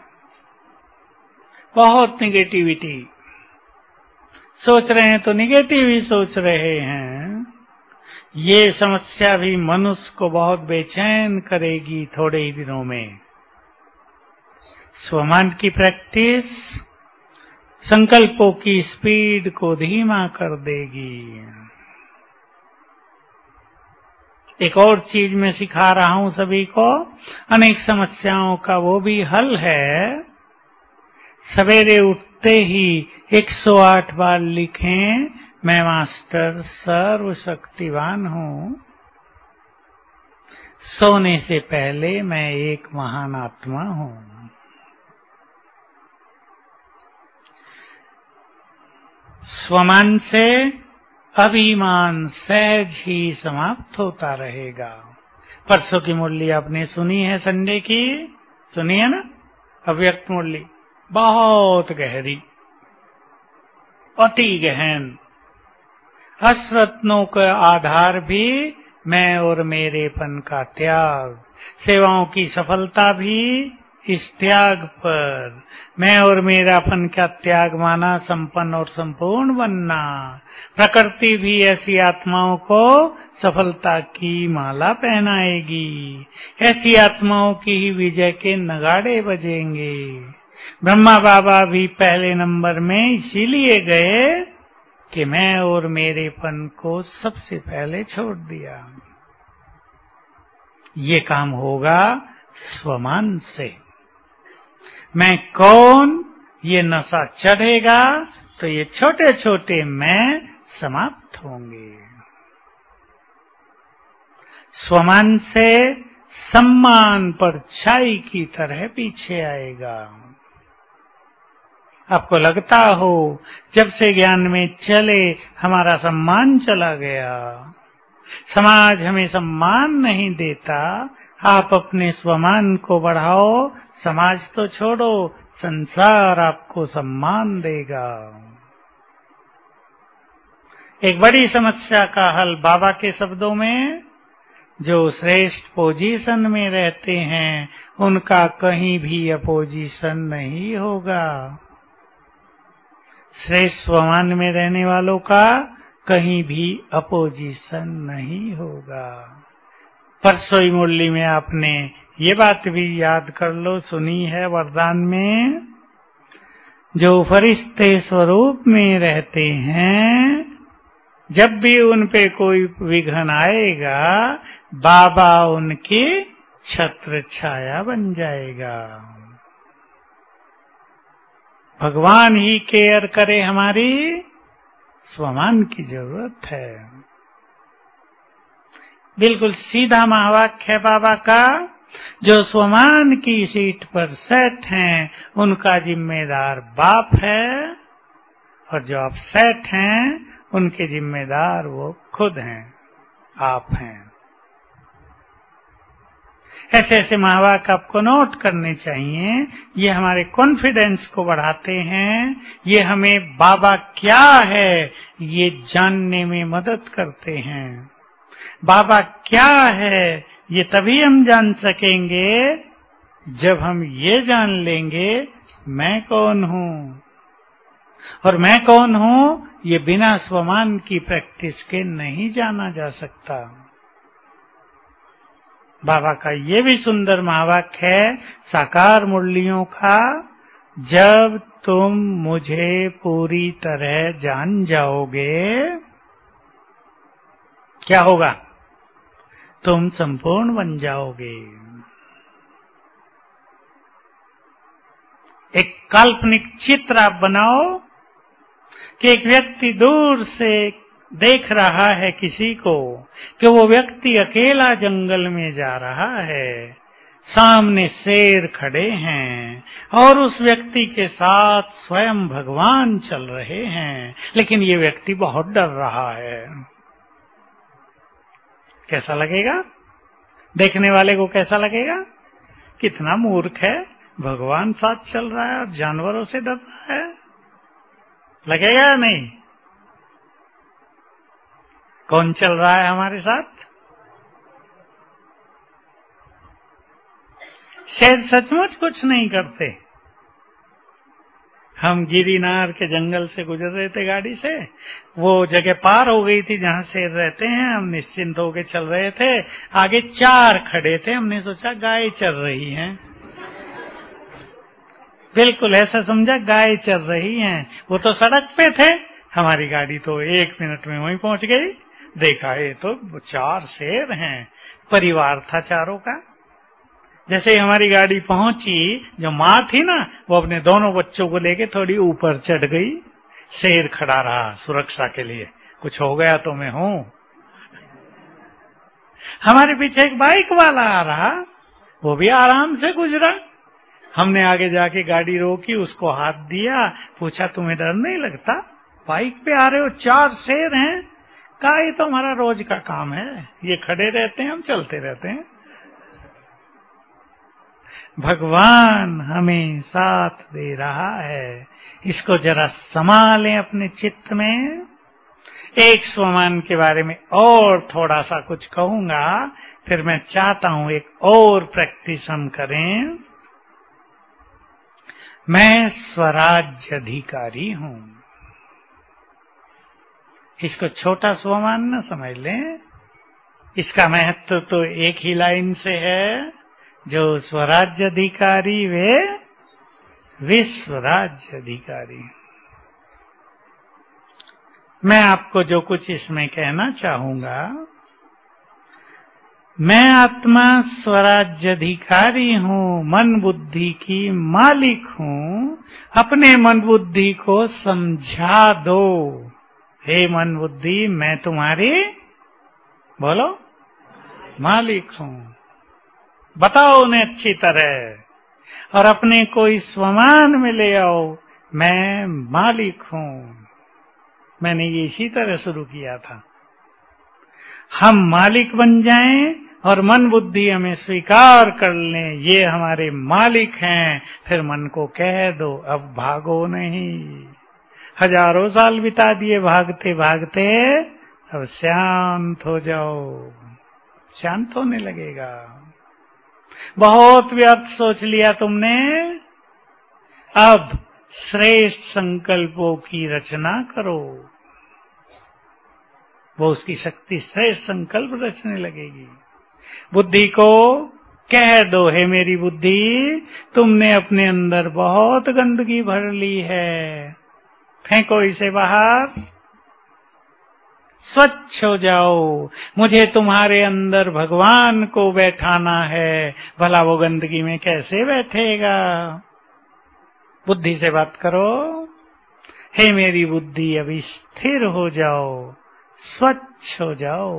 बहुत निगेटिविटी, सोच रहे हैं तो निगेटिव ही सोच रहे हैं। ये समस्या भी मनुष्य को बहुत बेचैन करेगी थोड़े ही दिनों में। स्वमान की प्रैक्टिस संकल्पों की स्पीड को धीमा कर देगी। एक और चीज मैं सिखा रहा हूं सभी को, अनेक समस्याओं का वो भी हल है। सवेरे उठते ही एक सौ आठ बार लिखें, मैं मास्टर सर्वशक्तिवान हूं। सोने से पहले मैं एक महान आत्मा हूं। स्वमान से अभिमान सहज ही समाप्त होता रहेगा। परसों की मुरली आपने सुनी है, संडे की सुनी है ना, अव्यक्त मुरली, बहुत गहरी। अति गहन। अश्रत्नों का आधार भी मैं और मेरेपन का त्याग, सेवाओं की सफलता भी इस त्याग पर, मैं और मेरापन का त्याग माना संपन्न और संपूर्ण बनना। प्रकृति भी ऐसी आत्माओं को सफलता की माला पहनाएगी, ऐसी आत्माओं की ही विजय के नगाड़े बजेंगे। ब्रह्मा बाबा भी पहले नंबर में इसीलिए गए कि मैं और मेरेपन को सबसे पहले छोड़ दिया। ये काम होगा स्वमान से। मैं कौन, ये नशा चढ़ेगा तो ये छोटे छोटे मैं समाप्त होंगे। स्वमान से सम्मान पर छाई की तरह पीछे आएगा। आपको लगता हो जब से ज्ञान में चले हमारा सम्मान चला गया, समाज हमें सम्मान नहीं देता, आप अपने स्वमान को बढ़ाओ, समाज तो छोड़ो, संसार आपको सम्मान देगा। एक बड़ी समस्या का हल बाबा के शब्दों में, जो श्रेष्ठ पोजीशन में रहते हैं उनका कहीं भी अपोजिशन नहीं होगा। श्रेष्ठ स्वमान में रहने वालों का कहीं भी अपोजिशन नहीं होगा। परसोई मुरली में आपने ये बात भी याद कर लो, सुनी है वरदान में, जो फरिश्ते स्वरूप में रहते हैं जब भी उन पे कोई विघ्न आएगा बाबा उनकी छत्र छाया बन जाएगा। भगवान ही केयर करे, हमारी स्वमान की जरूरत है। बिल्कुल सीधा महावाक्य है बाबा का, जो स्वमान की सीट पर सेट हैं उनका जिम्मेदार बाप है, और जो आप सेट हैं उनके जिम्मेदार वो खुद हैं, आप हैं। ऐसे ऐसे महावाक्य आपको नोट करने चाहिए। ये हमारे कॉन्फिडेंस को बढ़ाते हैं, ये हमें बाबा क्या है ये जानने में मदद करते हैं। बाबा क्या है ये तभी हम जान सकेंगे जब हम ये जान लेंगे मैं कौन हूँ, और मैं कौन हूँ ये बिना स्वमान की प्रैक्टिस के नहीं जाना जा सकता। बाबा का ये भी सुंदर महावाक्य है साकार मुरलियों का, जब तुम मुझे पूरी तरह जान जाओगे क्या होगा, तुम संपूर्ण बन जाओगे। एक काल्पनिक चित्र आप बनाओ कि एक व्यक्ति दूर से देख रहा है किसी को कि वो व्यक्ति अकेला जंगल में जा रहा है, सामने शेर खड़े हैं और उस व्यक्ति के साथ स्वयं भगवान चल रहे हैं, लेकिन ये व्यक्ति बहुत डर रहा है। कैसा लगेगा देखने वाले को? कैसा लगेगा? कितना मूर्ख है, भगवान साथ चल रहा है और जानवरों से डर रहा है। लगेगा या नहीं? कौन चल रहा है हमारे साथ? शायद सचमुच कुछ नहीं करते। हम गिरिनार के जंगल से गुजर रहे थे गाड़ी से, वो जगह पार हो गई थी जहां शेर रहते हैं, हम निश्चिंत होके चल रहे थे, आगे चार खड़े थे, हमने सोचा गाय चल रही हैं। बिल्कुल ऐसा समझा गाय चल रही हैं। वो तो सड़क पे थे, हमारी गाड़ी तो एक मिनट में वहीं पहुंच गई। देखा ये तो चार शेर हैं, परिवार था चारों का। जैसे ही हमारी गाड़ी पहुंची, जो माँ थी ना वो अपने दोनों बच्चों को लेके थोड़ी ऊपर चढ़ गई, शेर खड़ा रहा सुरक्षा के लिए, कुछ हो गया तो मैं हूं। हमारे पीछे एक बाइक वाला आ रहा, वो भी आराम से गुजरा। हमने आगे जाके गाड़ी रोकी, उसको हाथ दिया, पूछा तुम्हें डर नहीं लगता, बाइक पे आ रहे हो, चार शेर हैं। कहा ये तो हमारा रोज का काम है, ये खड़े रहते हैं हम चलते रहते हैं। भगवान हमें साथ दे रहा है। इसको जरा संभालें अपने चित्त में। एक स्वमान के बारे में और थोड़ा सा कुछ कहूंगा, फिर मैं चाहता हूं एक और प्रैक्टिस हम करें। मैं स्वराज्य अधिकारी हूं। इसको छोटा स्वमान न समझ लें, इसका महत्व तो एक ही लाइन से है, जो स्वराज्य अधिकारी वे विश्व राज्य अधिकारी। मैं आपको जो कुछ इसमें कहना चाहूंगा, मैं आत्मा स्वराज्य अधिकारी हूं, मन बुद्धि की मालिक हूं। अपने मन बुद्धि को समझा दो, हे मन बुद्धि मैं तुम्हारी बोलो मालिक हूं। बताओ उन्हें अच्छी तरह और अपने को इस स्वमान में ले आओ, मैं मालिक हूं। मैंने ये इसी तरह शुरू किया था। हम मालिक बन जाएं और मन बुद्धि हमें स्वीकार कर लें, ये हमारे मालिक हैं। फिर मन को कह दो अब भागो नहीं। हजारों साल बिता दिए भागते भागते, अब शांत हो जाओ। शांत होने लगेगा। बहुत व्यर्थ सोच लिया तुमने, अब श्रेष्ठ संकल्पों की रचना करो। वो उसकी शक्ति श्रेष्ठ संकल्प रचने लगेगी। बुद्धि को कह दो, हे मेरी बुद्धि तुमने अपने अंदर बहुत गंदगी भर ली है, फेंको इसे बाहर, स्वच्छ हो जाओ। मुझे तुम्हारे अंदर भगवान को बैठाना है। भला वो गंदगी में कैसे बैठेगा? बुद्धि से बात करो, हे मेरी बुद्धि अभी स्थिर हो जाओ, स्वच्छ हो जाओ।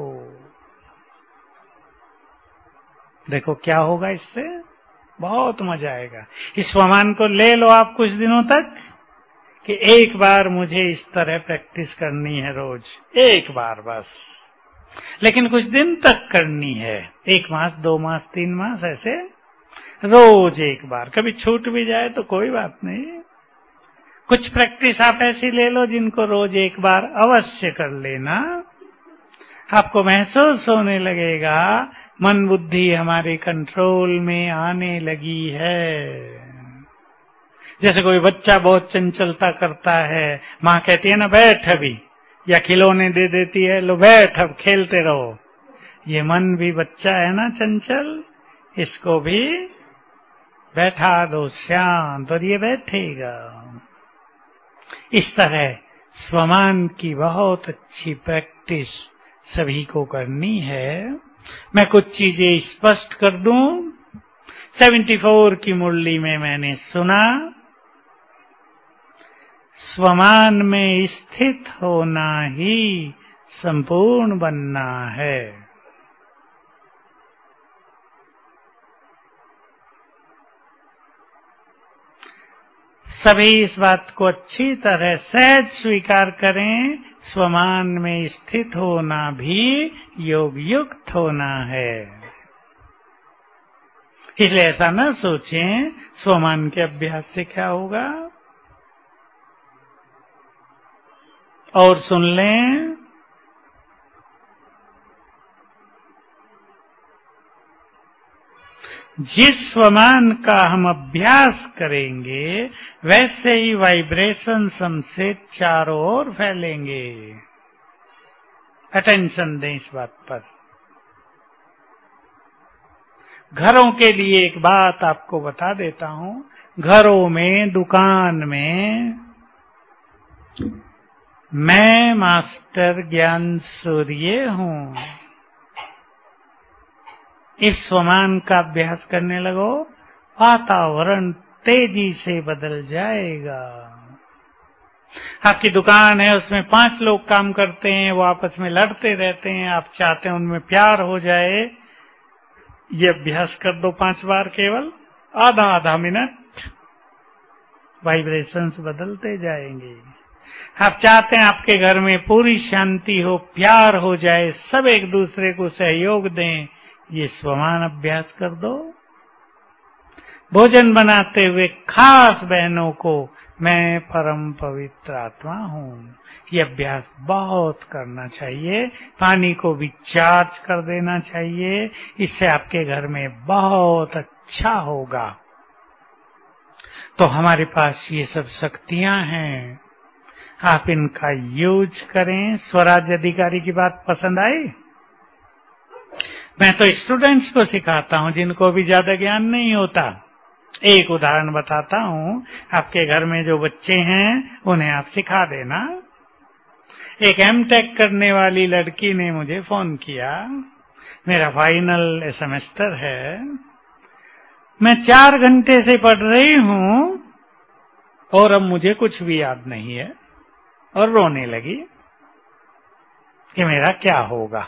देखो क्या होगा इससे, बहुत मजा आएगा। इस स्वमान को ले लो आप कुछ दिनों तक कि एक बार मुझे इस तरह प्रैक्टिस करनी है रोज, एक बार बस, लेकिन कुछ दिन तक करनी है। एक मास, दो मास, तीन मास, ऐसे रोज एक बार। कभी छूट भी जाए तो कोई बात नहीं। कुछ प्रैक्टिस आप ऐसी ले लो जिनको रोज एक बार अवश्य कर लेना। आपको महसूस होने लगेगा मन बुद्धि हमारे कंट्रोल में आने लगी है। जैसे कोई बच्चा बहुत चंचलता करता है, माँ कहती है ना बैठ अभी, या खिलौने दे देती है, लो बैठ अब खेलते रहो। ये मन भी बच्चा है ना चंचल, इसको भी बैठा दो शांत और ये बैठेगा। इस तरह स्वमान की बहुत अच्छी प्रैक्टिस सभी को करनी है। मैं कुछ चीजें स्पष्ट कर दूं। चौहत्तर की मुरली में मैंने सुना, स्वमान में स्थित होना ही संपूर्ण बनना है। सभी इस बात को अच्छी तरह सहज स्वीकार करें, स्वमान में स्थित होना भी योग युक्त होना है। इसलिए ऐसा न सोचें स्वमान के अभ्यास से क्या होगा। और सुन लें, जिस स्वमान का हम अभ्यास करेंगे वैसे ही वाइब्रेशन हमसे चारों ओर फैलेंगे। अटेंशन दें इस बात पर। घरों के लिए एक बात आपको बता देता हूं। घरों में, दुकान में, मैं मास्टर ज्ञान सूर्य हूं, इस स्वमान का अभ्यास करने लगो, वातावरण तेजी से बदल जाएगा। आपकी दुकान है, उसमें पांच लोग काम करते हैं, वो आपस में लड़ते रहते हैं, आप चाहते हैं उनमें प्यार हो जाए। ये अभ्यास कर दो पांच बार, केवल आधा आधा मिनट, वाइब्रेशंस बदलते जाएंगे। आप चाहते हैं आपके घर में पूरी शांति हो, प्यार हो जाए, सब एक दूसरे को सहयोग दें, ये स्वमान अभ्यास कर दो। भोजन बनाते हुए खास बहनों को मैं परम पवित्र आत्मा हूँ। ये अभ्यास बहुत करना चाहिए। पानी को भी चार्ज कर देना चाहिए। इससे आपके घर में बहुत अच्छा होगा। तो हमारे पास ये सब शक्तियां हैं, आप इनका यूज करें। स्वराज अधिकारी की बात पसंद आई? मैं तो स्टूडेंट्स को सिखाता हूं जिनको भी ज्यादा ज्ञान नहीं होता। एक उदाहरण बताता हूं, आपके घर में जो बच्चे हैं उन्हें आप सिखा देना। एक एमटेक करने वाली लड़की ने मुझे फोन किया, मेरा फाइनल सेमेस्टर है, मैं चार घंटे से पढ़ रही हूं और अब मुझे कुछ भी याद नहीं है, और रोने लगी कि मेरा क्या होगा।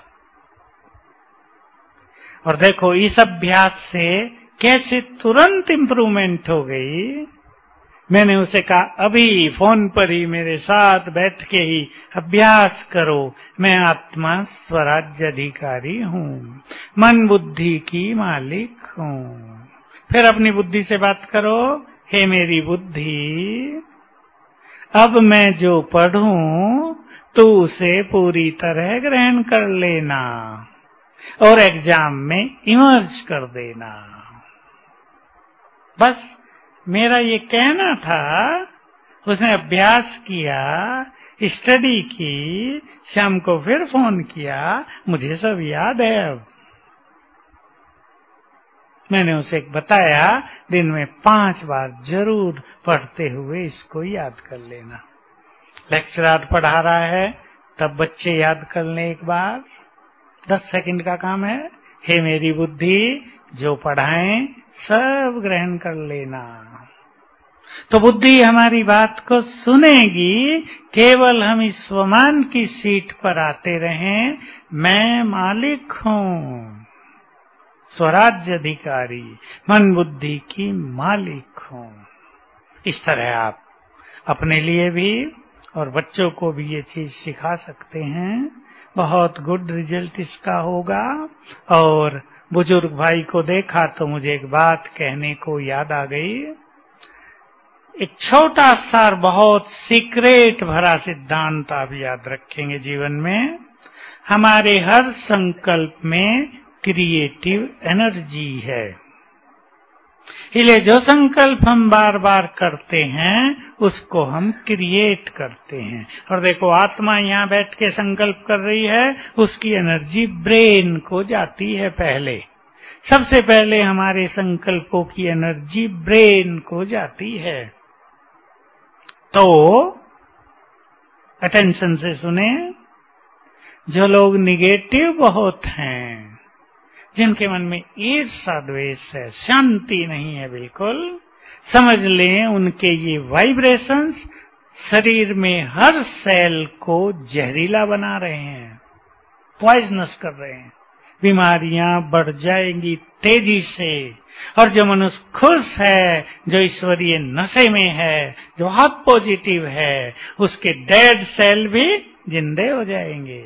और देखो इस अभ्यास से कैसे तुरंत इंप्रूवमेंट हो गई। मैंने उसे कहा अभी फोन पर ही मेरे साथ बैठ के ही अभ्यास करो, मैं आत्मा स्वराज्य अधिकारी हूँ, मन बुद्धि की मालिक हूँ। फिर अपनी बुद्धि से बात करो, हे मेरी बुद्धि, अब मैं जो पढ़ूं तो उसे पूरी तरह ग्रहण कर लेना और एग्जाम में इमर्ज कर देना। बस मेरा ये कहना था। उसने अभ्यास किया, स्टडी की, शाम को फिर फोन किया, मुझे सब याद है। अब मैंने उसे बताया दिन में पांच बार जरूर पढ़ते हुए इसको याद कर लेना। लेक्चरर पढ़ा रहा है तब बच्चे याद कर लें एक बार, दस सेकंड का काम है। हे मेरी बुद्धि, जो पढ़ाएं सब ग्रहण कर लेना। तो बुद्धि हमारी बात को सुनेगी, केवल हम इस स्वमान की सीट पर आते रहें, मैं मालिक हूँ, स्वराज्य अधिकारी, मन बुद्धि की मालिक हूँ। इस तरह आप अपने लिए भी और बच्चों को भी ये चीज सिखा सकते हैं। बहुत गुड रिजल्ट इसका होगा। और बुजुर्ग भाई को देखा तो मुझे एक बात कहने को याद आ गई। एक छोटा सा बहुत सीक्रेट भरा सिद्धांत आप याद रखेंगे जीवन में। हमारे हर संकल्प में क्रिएटिव एनर्जी है। इसलिए जो संकल्प हम बार बार करते हैं उसको हम क्रिएट करते हैं। और देखो आत्मा यहाँ बैठ के संकल्प कर रही है, उसकी एनर्जी ब्रेन को जाती है। पहले सबसे पहले हमारे संकल्पों की एनर्जी ब्रेन को जाती है। तो अटेंशन से सुने, जो लोग निगेटिव बहुत हैं, जिनके मन में ईर्ष्या द्वेष है, शांति नहीं है बिल्कुल, समझ लें उनके ये वाइब्रेशंस शरीर में हर सेल को जहरीला बना रहे हैं, पॉइजनस कर रहे हैं। बीमारियां बढ़ जाएंगी तेजी से। और जो मनुष्य खुश है, जो ईश्वरीय नशे में है, जो बहुत पॉजिटिव है, उसके डेड सेल भी जिंदे हो जाएंगे।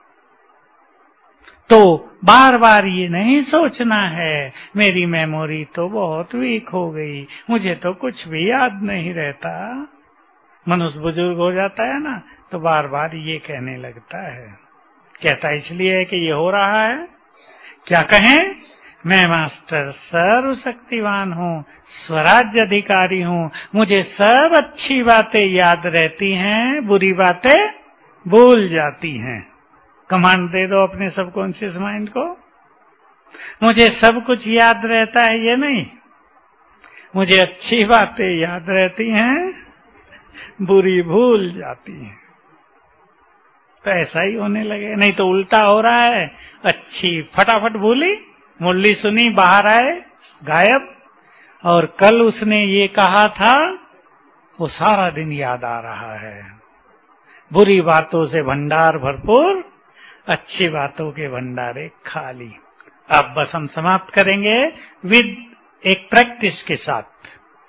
तो बार बार ये नहीं सोचना है मेरी मेमोरी तो बहुत वीक हो गई, मुझे तो कुछ भी याद नहीं रहता। मनुष्य बुजुर्ग हो जाता है ना तो बार बार ये कहने लगता है। कहता इसलिए है कि ये हो रहा है। क्या कहें? मैं मास्टर सर्वशक्तिवान हूँ, स्वराज्य अधिकारी हूँ, मुझे सब अच्छी बातें याद रहती हैं, बुरी बातें भूल जाती हैं। कमांड दे दो अपने सबकॉन्शियस माइंड को, मुझे सब कुछ याद रहता है ये नहीं, मुझे अच्छी बातें याद रहती हैं, बुरी भूल जाती हैं। तो ऐसा ही होने लगे। नहीं तो उल्टा हो रहा है, अच्छी फटाफट भूली, मुरली सुनी बाहर आए गायब, और कल उसने ये कहा था वो सारा दिन याद आ रहा है। बुरी बातों से भंडार भरपूर, अच्छी बातों के भंडारे खाली। अब बस हम समाप्त करेंगे विद एक प्रैक्टिस के साथ।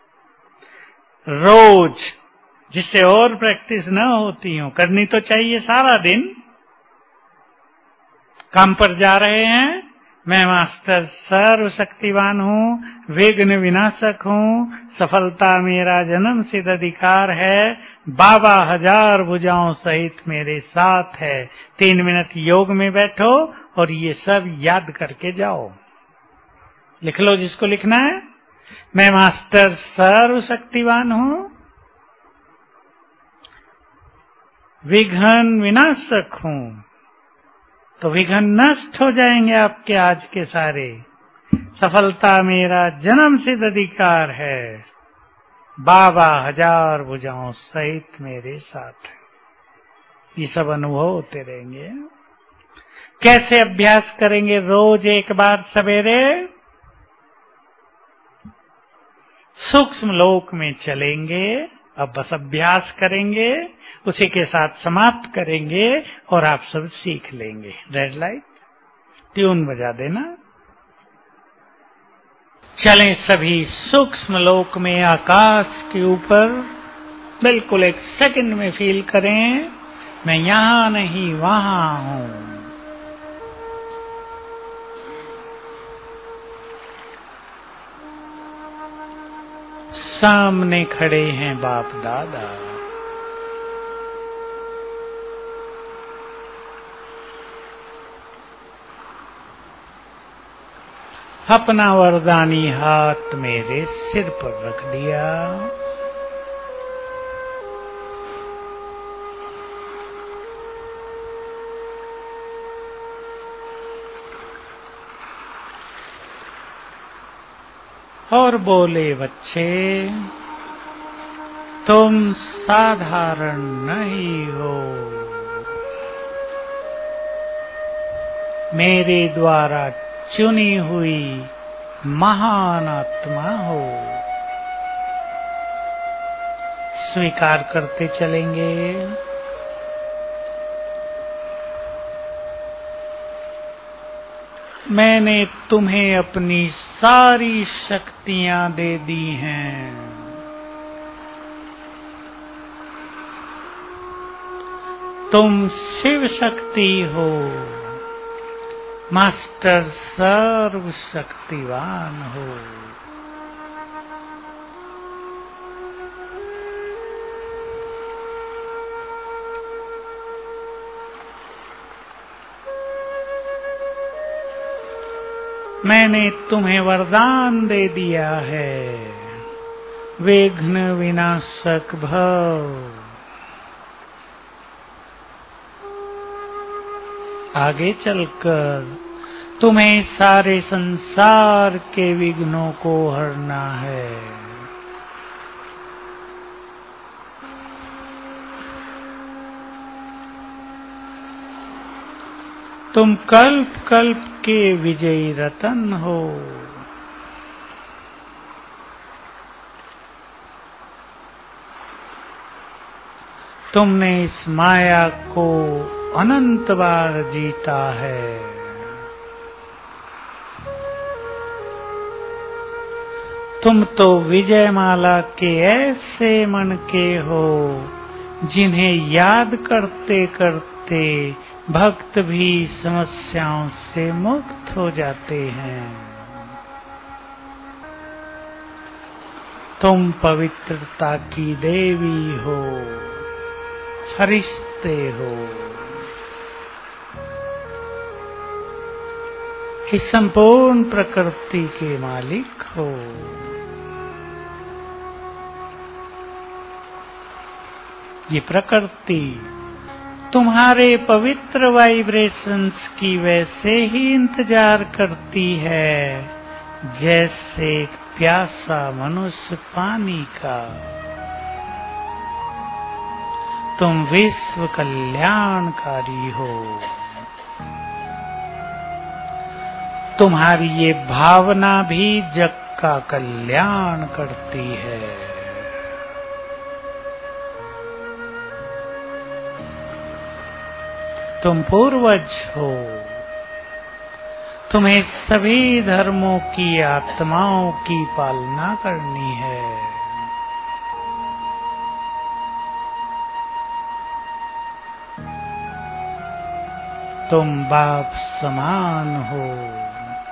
रोज, जिससे और प्रैक्टिस न होती हो, करनी तो चाहिए सारा दिन। काम पर जा रहे हैं, मैं मास्टर सर्वशक्तिवान हूँ, विघ्न विनाशक हूँ, सफलता मेरा जन्म सिद्ध अधिकार है, बाबा हजार भुजाओं सहित मेरे साथ है। तीन मिनट योग में बैठो और ये सब याद करके जाओ। लिख लो जिसको लिखना है। मैं मास्टर सर्वशक्तिवान हूँ, विघ्न विनाशक हूँ, तो विघ्न नष्ट हो जाएंगे आपके आज के सारे। सफलता मेरा जन्म सिद्ध अधिकार है, बाबा हजार भुजाओं सहित मेरे साथ है। ये सब अनुभव होते रहेंगे। कैसे अभ्यास करेंगे? रोज एक बार सवेरे सूक्ष्म लोक में चलेंगे। अब बस अभ्यास करेंगे, उसी के साथ समाप्त करेंगे और आप सब सीख लेंगे। रेड लाइट ट्यून बजा देना। चलें सभी सूक्ष्म लोक में, आकाश के ऊपर। बिल्कुल एक सेकंड में फील करें, मैं यहां नहीं वहां हूं। सामने खड़े हैं बाप दादा। अपना वरदानी हाथ मेरे सिर पर रख दिया। और बोले, बच्चे तुम साधारण नहीं हो, मेरे द्वारा चुनी हुई महान आत्मा हो। स्वीकार करते चलेंगे। मैंने तुम्हें अपनी सारी शक्तियां दे दी हैं। तुम शिव शक्ति हो, मास्टर सर्व शक्तिवान हो। मैंने तुम्हें वरदान दे दिया है, विघ्न विनाशक भव। आगे चलकर तुम्हें सारे संसार के विघ्नों को हरना है। तुम कल्प कल्प के विजयी रतन हो। तुमने इस माया को अनंत बार जीता है। तुम तो विजयमाला के ऐसे मन के हो, जिन्हें याद करते करते भक्त भी समस्याओं से मुक्त हो जाते हैं। तुम पवित्रता की देवी हो, फरिश्ते हो। इस संपूर्ण प्रकृति के मालिक हो। ये प्रकृति तुम्हारे पवित्र वाइब्रेशंस की वैसे ही इंतजार करती है, जैसे एक प्यासा मनुष्य पानी का। तुम विश्व कल्याणकारी हो। तुम्हारी ये भावना भी जग का कल्याण करती है। तुम पूर्वज हो। तुम्हें सभी धर्मों की आत्माओं की पालना करनी है। तुम बाप समान हो।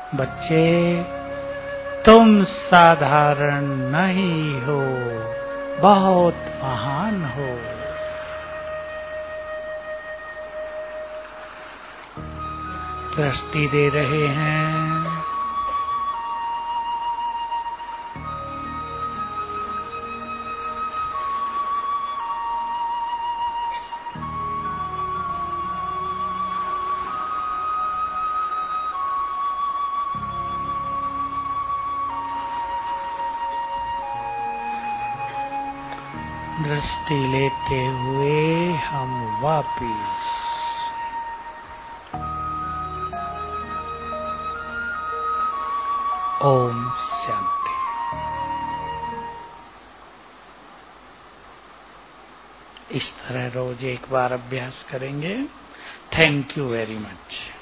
बच्चे, तुम साधारण नहीं हो, बहुत महान हो। दृष्टि दे रहे हैं। दृष्टि लेते हुए हम वापिस ओम शांति। इस तरह रोज एक बार अभ्यास करेंगे। Thank you very much.